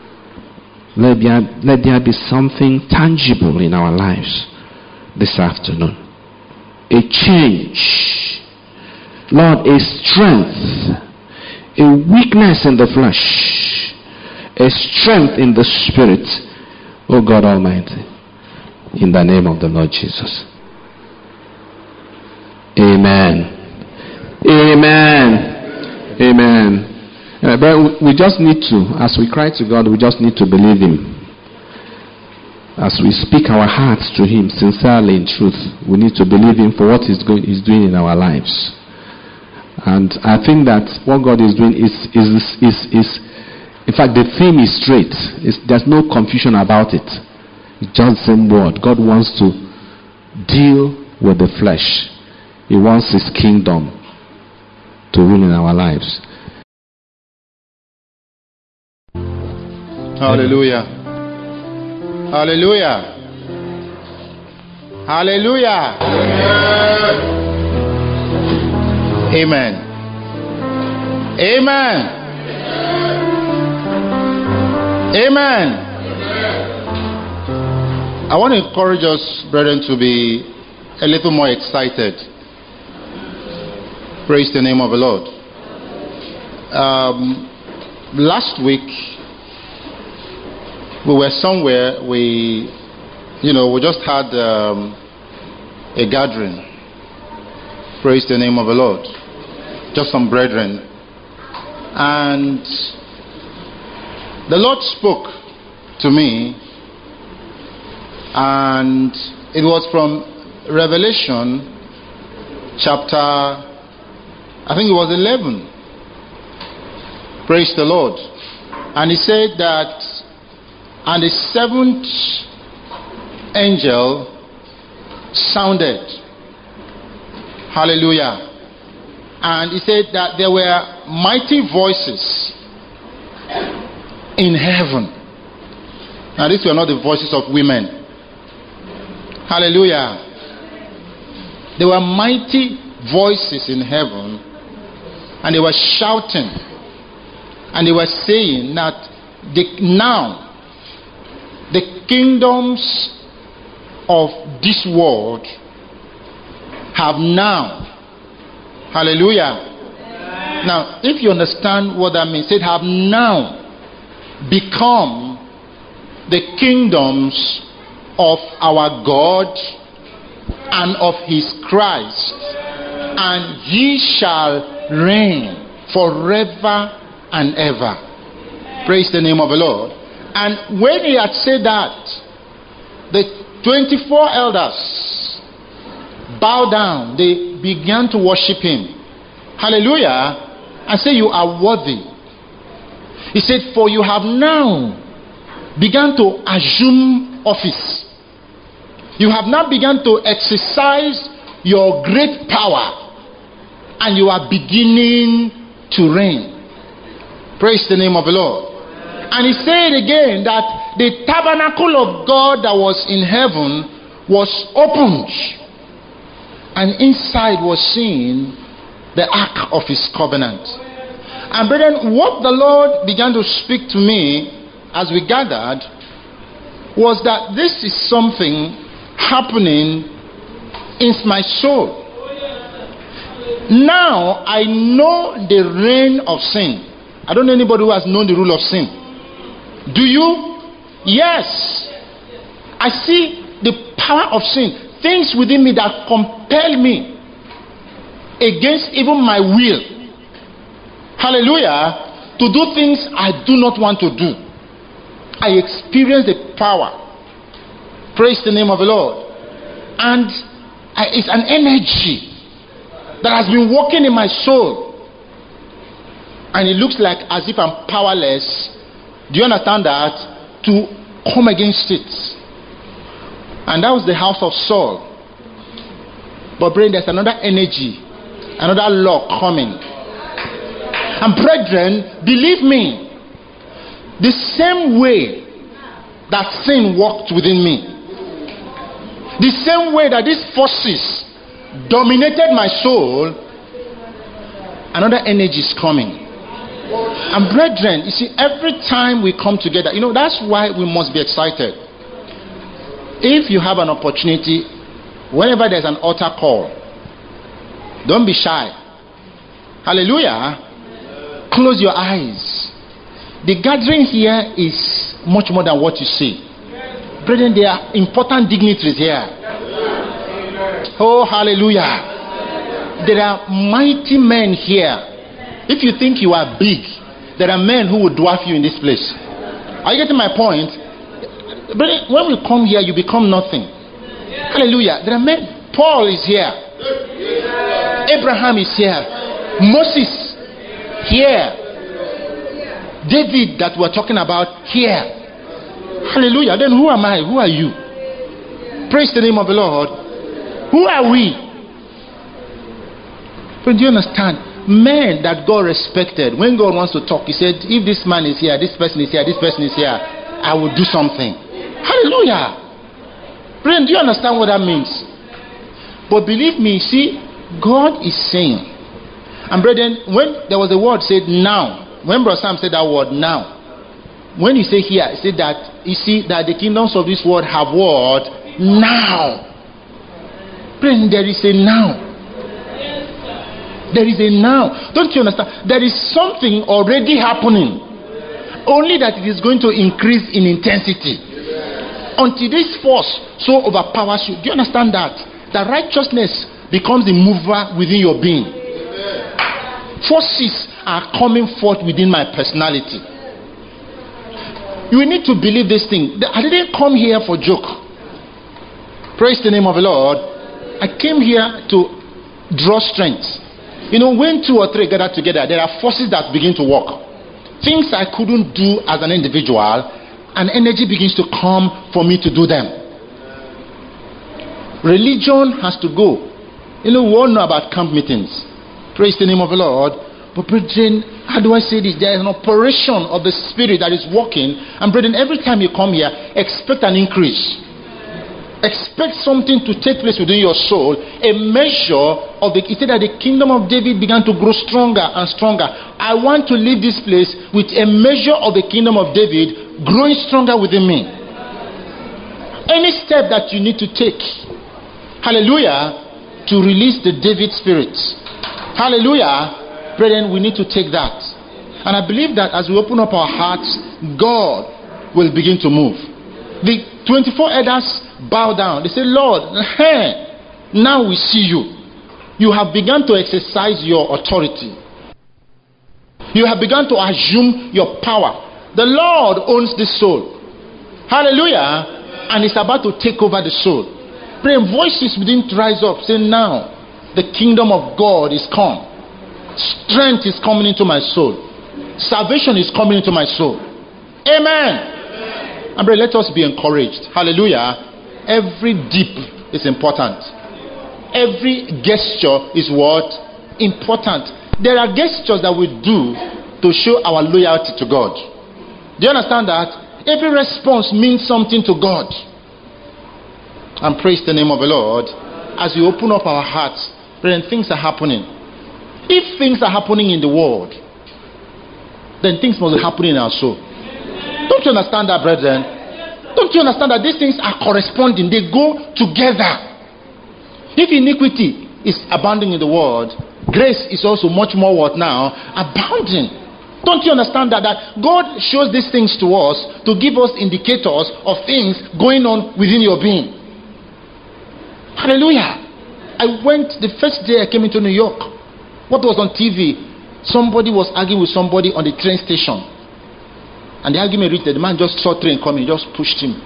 Let there, let there be something tangible in our lives this afternoon. A change, Lord, a strength, a weakness in the flesh, a strength in the spirit, oh God Almighty. in the name of the Lord Jesus. Amen. Amen. Amen. Uh, but we just need to, as we cry to God, we just need to believe Him. As we speak our hearts to Him sincerely in truth, we need to believe Him for what He's, going, he's doing in our lives. And I think that what God is doing is, is, is, is in fact, the theme is straight. It's, there's no confusion about it. It's just the same word. God wants to deal with the flesh. He wants His kingdom to rule in our lives. Hallelujah. Hallelujah. Hallelujah. Amen. Amen. Amen. I want to encourage us, brethren, to be a little more excited. Praise the name of the Lord. Um, last week, we were somewhere, we, you know, we just had um, a gathering. Praise the name of the Lord. Just some brethren. And the Lord spoke to me, and it was from Revelation chapter, I think it was eleven. Praise the Lord. And He said that, and the seventh angel sounded. Hallelujah. And He said that there were mighty voices in heaven. Now these were not the voices of women. Hallelujah. There were mighty voices in heaven, and they were shouting, and they were saying that the, now the kingdoms of this world have now, hallelujah. Now, if you understand what that means, it have now become the kingdoms of our God and of His Christ, and He shall reign forever and ever. Praise the name of the Lord. And when He had said that, the twenty-four elders bowed down. They began to worship Him. Hallelujah. And say, you are worthy. He said, for you have now begun to assume office. You have now begun to exercise your great power, and you are beginning to reign. Praise the name of the Lord. And He said again that the tabernacle of God that was in heaven was opened, and inside was seen the ark of His covenant. And brethren, what the Lord began to speak to me as we gathered was that this is something happening in my soul. Now I know the reign of sin. I don't know anybody who has known the rule of sin. Do you? Yes. I see the power of sin. Things within me that compel me against even my will. Hallelujah. To do things I do not want to do. I experience the power. Praise the name of the Lord. And I, it's an energy that has been working in my soul. And it looks like as if I'm powerless. Do you understand that? To come against it. And that was the house of Saul. But brethren, there's another energy, another law coming. And brethren, believe me, the same way that sin walked within me, the same way that these forces dominated my soul, another energy is coming. And brethren, you see, every time we come together, you know, that's why we must be excited. If you have an opportunity, whenever there's an altar call, don't be shy. Hallelujah. Close your eyes. The gathering here is much more than what you see. Brethren, there are important dignitaries here. Oh, hallelujah. There are mighty men here. If you think you are big, there are men who will dwarf you in this place. Are you getting my point? Brethren, when we come here, you become nothing. Hallelujah. There are men. Paul is here. Abraham is here. Moses here. David that we're talking about here. Hallelujah. Then who am I? Who are you? Praise the name of the Lord. Who are we? But do you understand? Men that God respected, when God wants to talk, he said, if this man is here, this person is here, this person is here, I will do something. Hallelujah. Brethren, do you understand what that means? But believe me, see, God is saying, and brethren, when there was a word said now, when Brother Sam said that word now, when you say here, he said that, you see, that the kingdoms of this world have what? Now. Brethren, there is a now. There is a now. Don't you understand? There is something already happening. Only that it is going to increase in intensity. Until this force so overpowers you. Do you understand that? That righteousness becomes the mover within your being. Forces are coming forth within my personality. You need to believe this thing. I didn't come here for joke. Praise the name of the Lord. I came here to draw strength. You know, when two or three gather together, there are forces that begin to work. Things I couldn't do as an individual, an energy begins to come for me to do them. Religion has to go. You know, we all know about camp meetings. Praise the name of the Lord. But brethren, how do I say this? There is an operation of the Spirit that is working. And brethren, every time you come here, expect an increase. Expect something to take place within your soul. A measure of the, it said that the kingdom of David began to grow stronger and stronger. I want to leave this place with a measure of the kingdom of David growing stronger within me. Any step that you need to take, hallelujah, to release the David spirit, hallelujah, brethren, we need to take that. And I believe that as we open up our hearts, God will begin to move. The twenty-four elders bow down. They say, Lord, hey, now we see you. You have begun to exercise your authority. You have begun to assume your power. The Lord owns this soul. Hallelujah. And it's about to take over the soul. Pray, voices within rise up, say, now the kingdom of God is come. Strength is coming into my soul. Salvation is coming into my soul. Amen. And brother, let us be encouraged. Hallelujah. Every dip is important. Every gesture is what? Important. There are gestures that we do to show our loyalty to God. Do you understand that? Every response means something to God. And praise the name of the Lord. As we open up our hearts, brethren, things are happening. If things are happening in the world, then things must be happening in our soul. Don't you understand that, brethren? Don't you understand that these things are corresponding? They go together. If iniquity is abounding in the world, grace is also much more what now? Abounding. Don't you understand that, that God shows these things to us to give us indicators of things going on within your being? Hallelujah. I went the first day I came into New York. What was on T V? Somebody was arguing with somebody on the train station. And the argument reached that the man just saw train coming, just pushed him.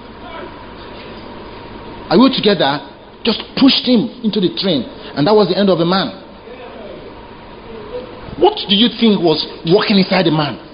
I were together, just pushed him into the train. And that was the end of the man. What do you think was walking inside the man?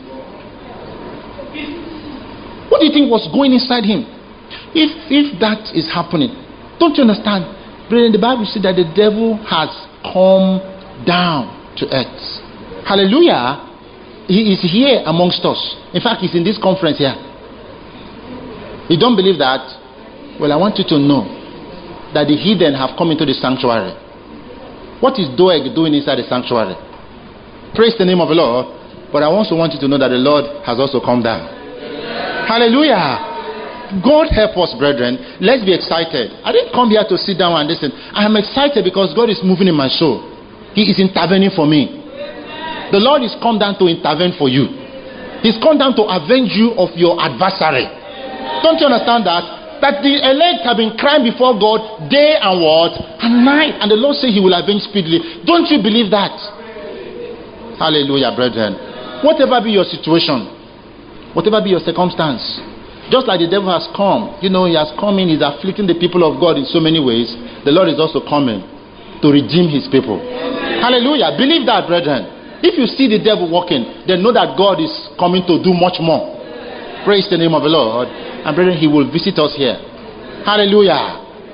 What do you think was going inside him? If if that is happening, don't you understand? Brethren, the Bible says that the devil has come down to earth. Hallelujah. He is here amongst us. In fact, he's in this conference here. You don't believe that? Well, I want you to know that the heathen have come into the sanctuary. What is Doeg doing inside the sanctuary? Praise the name of the Lord. But I also want you to know that the Lord has also come down. Hallelujah. God help us, brethren. Let's be excited. I didn't come here to sit down and listen. I am excited because God is moving in my soul. He is intervening for me. The Lord is come down to intervene for you. He's come down to avenge you of your adversary. Don't you understand that? That the elect have been crying before God day and what? And night. And the Lord said he will avenge speedily. Don't you believe that? Hallelujah, brethren. Whatever be your situation, whatever be your circumstance, just like the devil has come, you know, he has come in, he's afflicting the people of God in so many ways. The Lord is also coming to redeem his people. Hallelujah. Believe that, brethren. If you see the devil walking, then know that God is coming to do much more. Praise the name of the Lord. And brethren, he will visit us here. Hallelujah.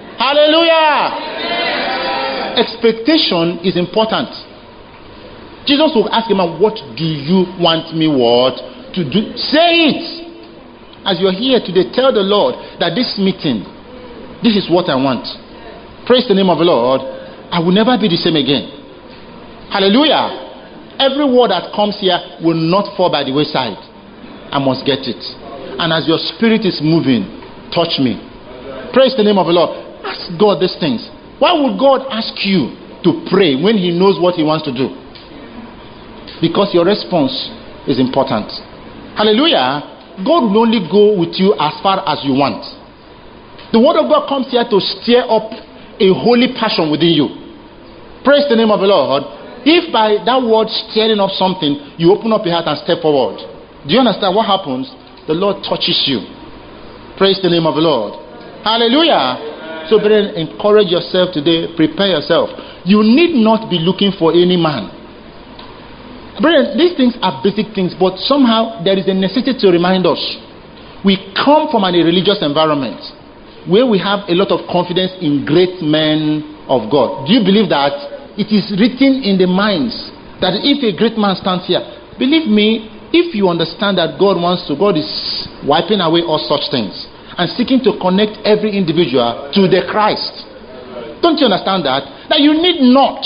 Hallelujah. Expectation is important. Jesus will ask him, what do you want me what to do? Say it. As you're here today, tell the Lord that this meeting, this is what I want. Praise the name of the Lord. I will never be the same again. Hallelujah. Every word that comes here will not fall by the wayside. I must get it. And as your spirit is moving, touch me. Praise the name of the Lord. Ask God these things. Why would God ask you to pray when he knows what he wants to do? Because your response is important. Hallelujah. God will only go with you as far as you want. The word of God comes here to stir up a holy passion within you. Praise the name of the Lord. If by that word stirring up something, you open up your heart and step forward. Do you understand what happens? The Lord touches you. Praise the name of the Lord. Hallelujah. So brethren, encourage yourself today. Prepare yourself. You need not be looking for any man. Brethren, these things are basic things, but somehow there is a necessity to remind us. We come from a religious environment where we have a lot of confidence in great men of God. Do you believe that? It is written in the minds that if a great man stands here, believe me, if you understand that God wants to, God is wiping away all such things and seeking to connect every individual to the Christ. Don't you understand that? That you need not.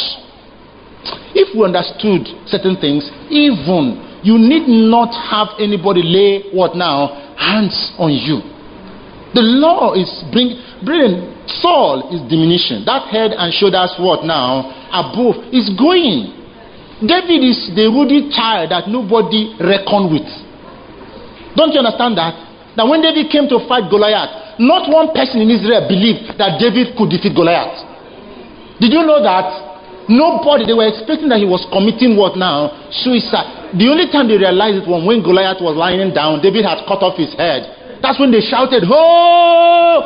If we understood certain things, even you need not have anybody lay what now? Hands on you. The law is bring, bring Saul is diminishing. That head and shoulders what now? Above is going. David is the ruddy child that nobody reckoned with. Don't you understand that? That when David came to fight Goliath, not one person in Israel believed that David could defeat Goliath. Did you know that? Nobody, they were expecting that he was committing what now? Suicide. The only time they realized it was when Goliath was lying down, David had cut off his head. That's when they shouted, "Ho!"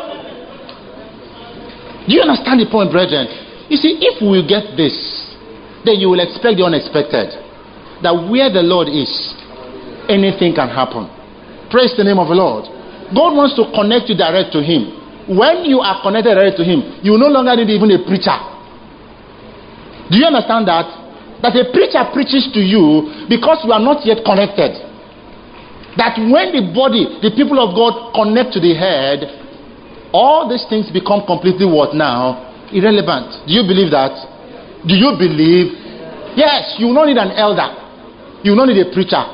Do you understand the point, brethren? You see, if we get this, then you will expect the unexpected. That where the Lord is, anything can happen. Praise the name of the Lord. God wants to connect you direct to him. When you are connected direct to him, you no longer need even a preacher. Do you understand that? That a preacher preaches to you because you are not yet connected. That when the body, the people of God connect to the head, all these things become completely what now? Irrelevant. Do you believe that? Do you believe? Yes, you don't need an elder. You don't need a preacher.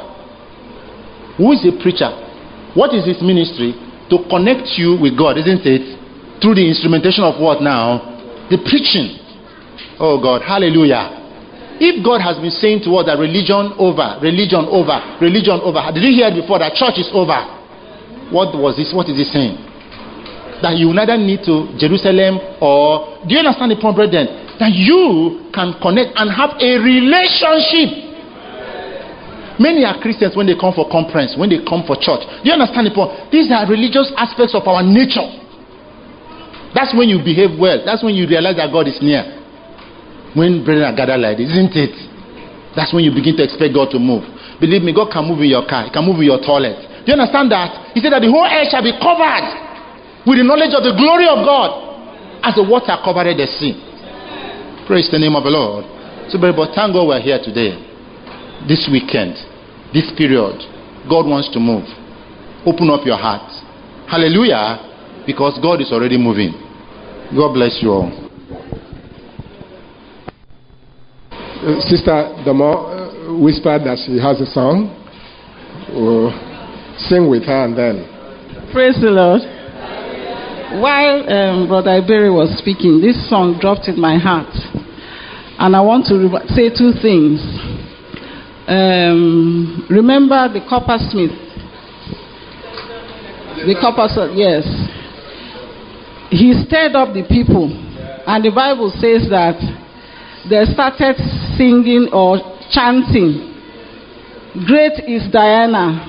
Who is a preacher? What is his ministry? To connect you with God, isn't it? Through the instrumentation of what now? The preaching. Oh God, hallelujah. If God has been saying to us that religion over, religion over, religion over, did you hear it before that church is over? What was this? What is he saying? That you neither need to Jerusalem or, do you understand the point, brethren? That you can connect and have a relationship. Many are Christians when they come for conference, when they come for church. Do you understand the point? These are religious aspects of our nature. That's when you behave well. That's when you realize that God is near. When brethren are gathered like this, isn't it? That's when you begin to expect God to move. Believe me, God can move in your car. He can move in your toilet. Do you understand that? He said that the whole earth shall be covered with the knowledge of the glory of God as the water covered the sea. Praise the name of the Lord. So, but thank God we're here today. This weekend, this period, God wants to move. Open up your heart. Hallelujah. Because God is already moving. God bless you all. Uh, Sister Damo uh, whispered that she has a song. We'll sing with her and then. Praise the Lord. While um, Brother Iberi was speaking, this song dropped in my heart. And I want to re- say two things. Um, remember the coppersmith. The coppersmith, yes. he stirred up the people. And the Bible says that they started singing or chanting, "Great is Diana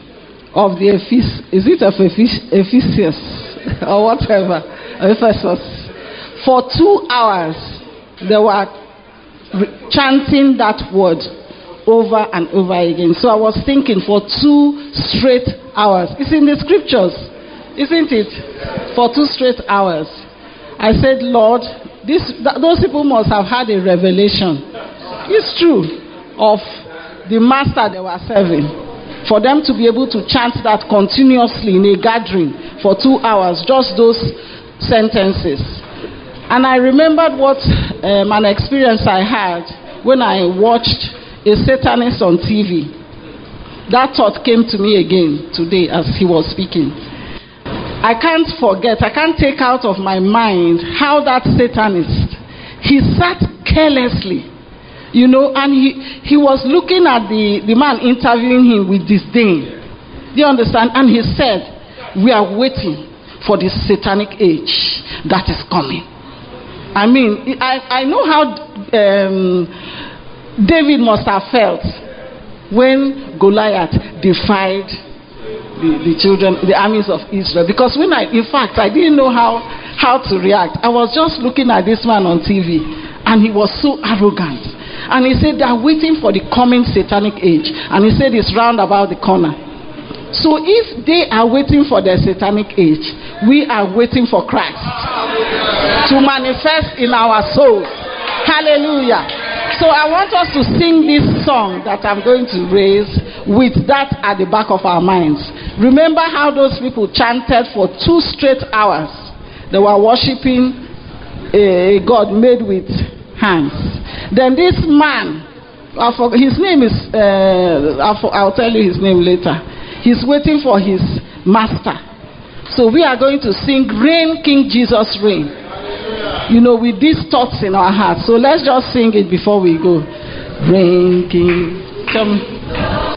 of the Ephes- is it of Ephes- Ephesus or whatever, Ephesus." For two hours, they were re- chanting that word over and over again. So I was thinking, for two straight hours. It's in the scriptures, isn't it? For two straight hours. I said, Lord, this, th- those people must have had a revelation. It's true, of the master they were serving. For them to be able to chant that continuously in a gathering for two hours, just those sentences. And I remembered what um, an experience I had when I watched a Satanist on T V. That thought came to me again today as he was speaking. I can't forget, I can't take out of my mind how that Satanist, he sat carelessly, you know, and he, he was looking at the, the man interviewing him with disdain. Do you understand? And he said, "We are waiting for the satanic age that is coming." I mean, I, I know how um, David must have felt when Goliath defied the, the children, the armies of Israel. Because when I, in fact, I didn't know how, how to react. I was just looking at this man on T V, and he was so arrogant. And he said, they are waiting for the coming satanic age. And he said, it's round about the corner. So if they are waiting for the satanic age, we are waiting for Christ to manifest in our souls. Hallelujah. So I want us to sing this song that I'm going to raise with that at the back of our minds. Remember how those people chanted for two straight hours. They were worshiping a God made with hands. Then this man, I forgot, his name is, uh, I'll, I'll tell you his name later. He's waiting for his master. So we are going to sing, "Reign, King Jesus, reign." You know, with these thoughts in our hearts. So let's just sing it before we go. Reign, King. Come.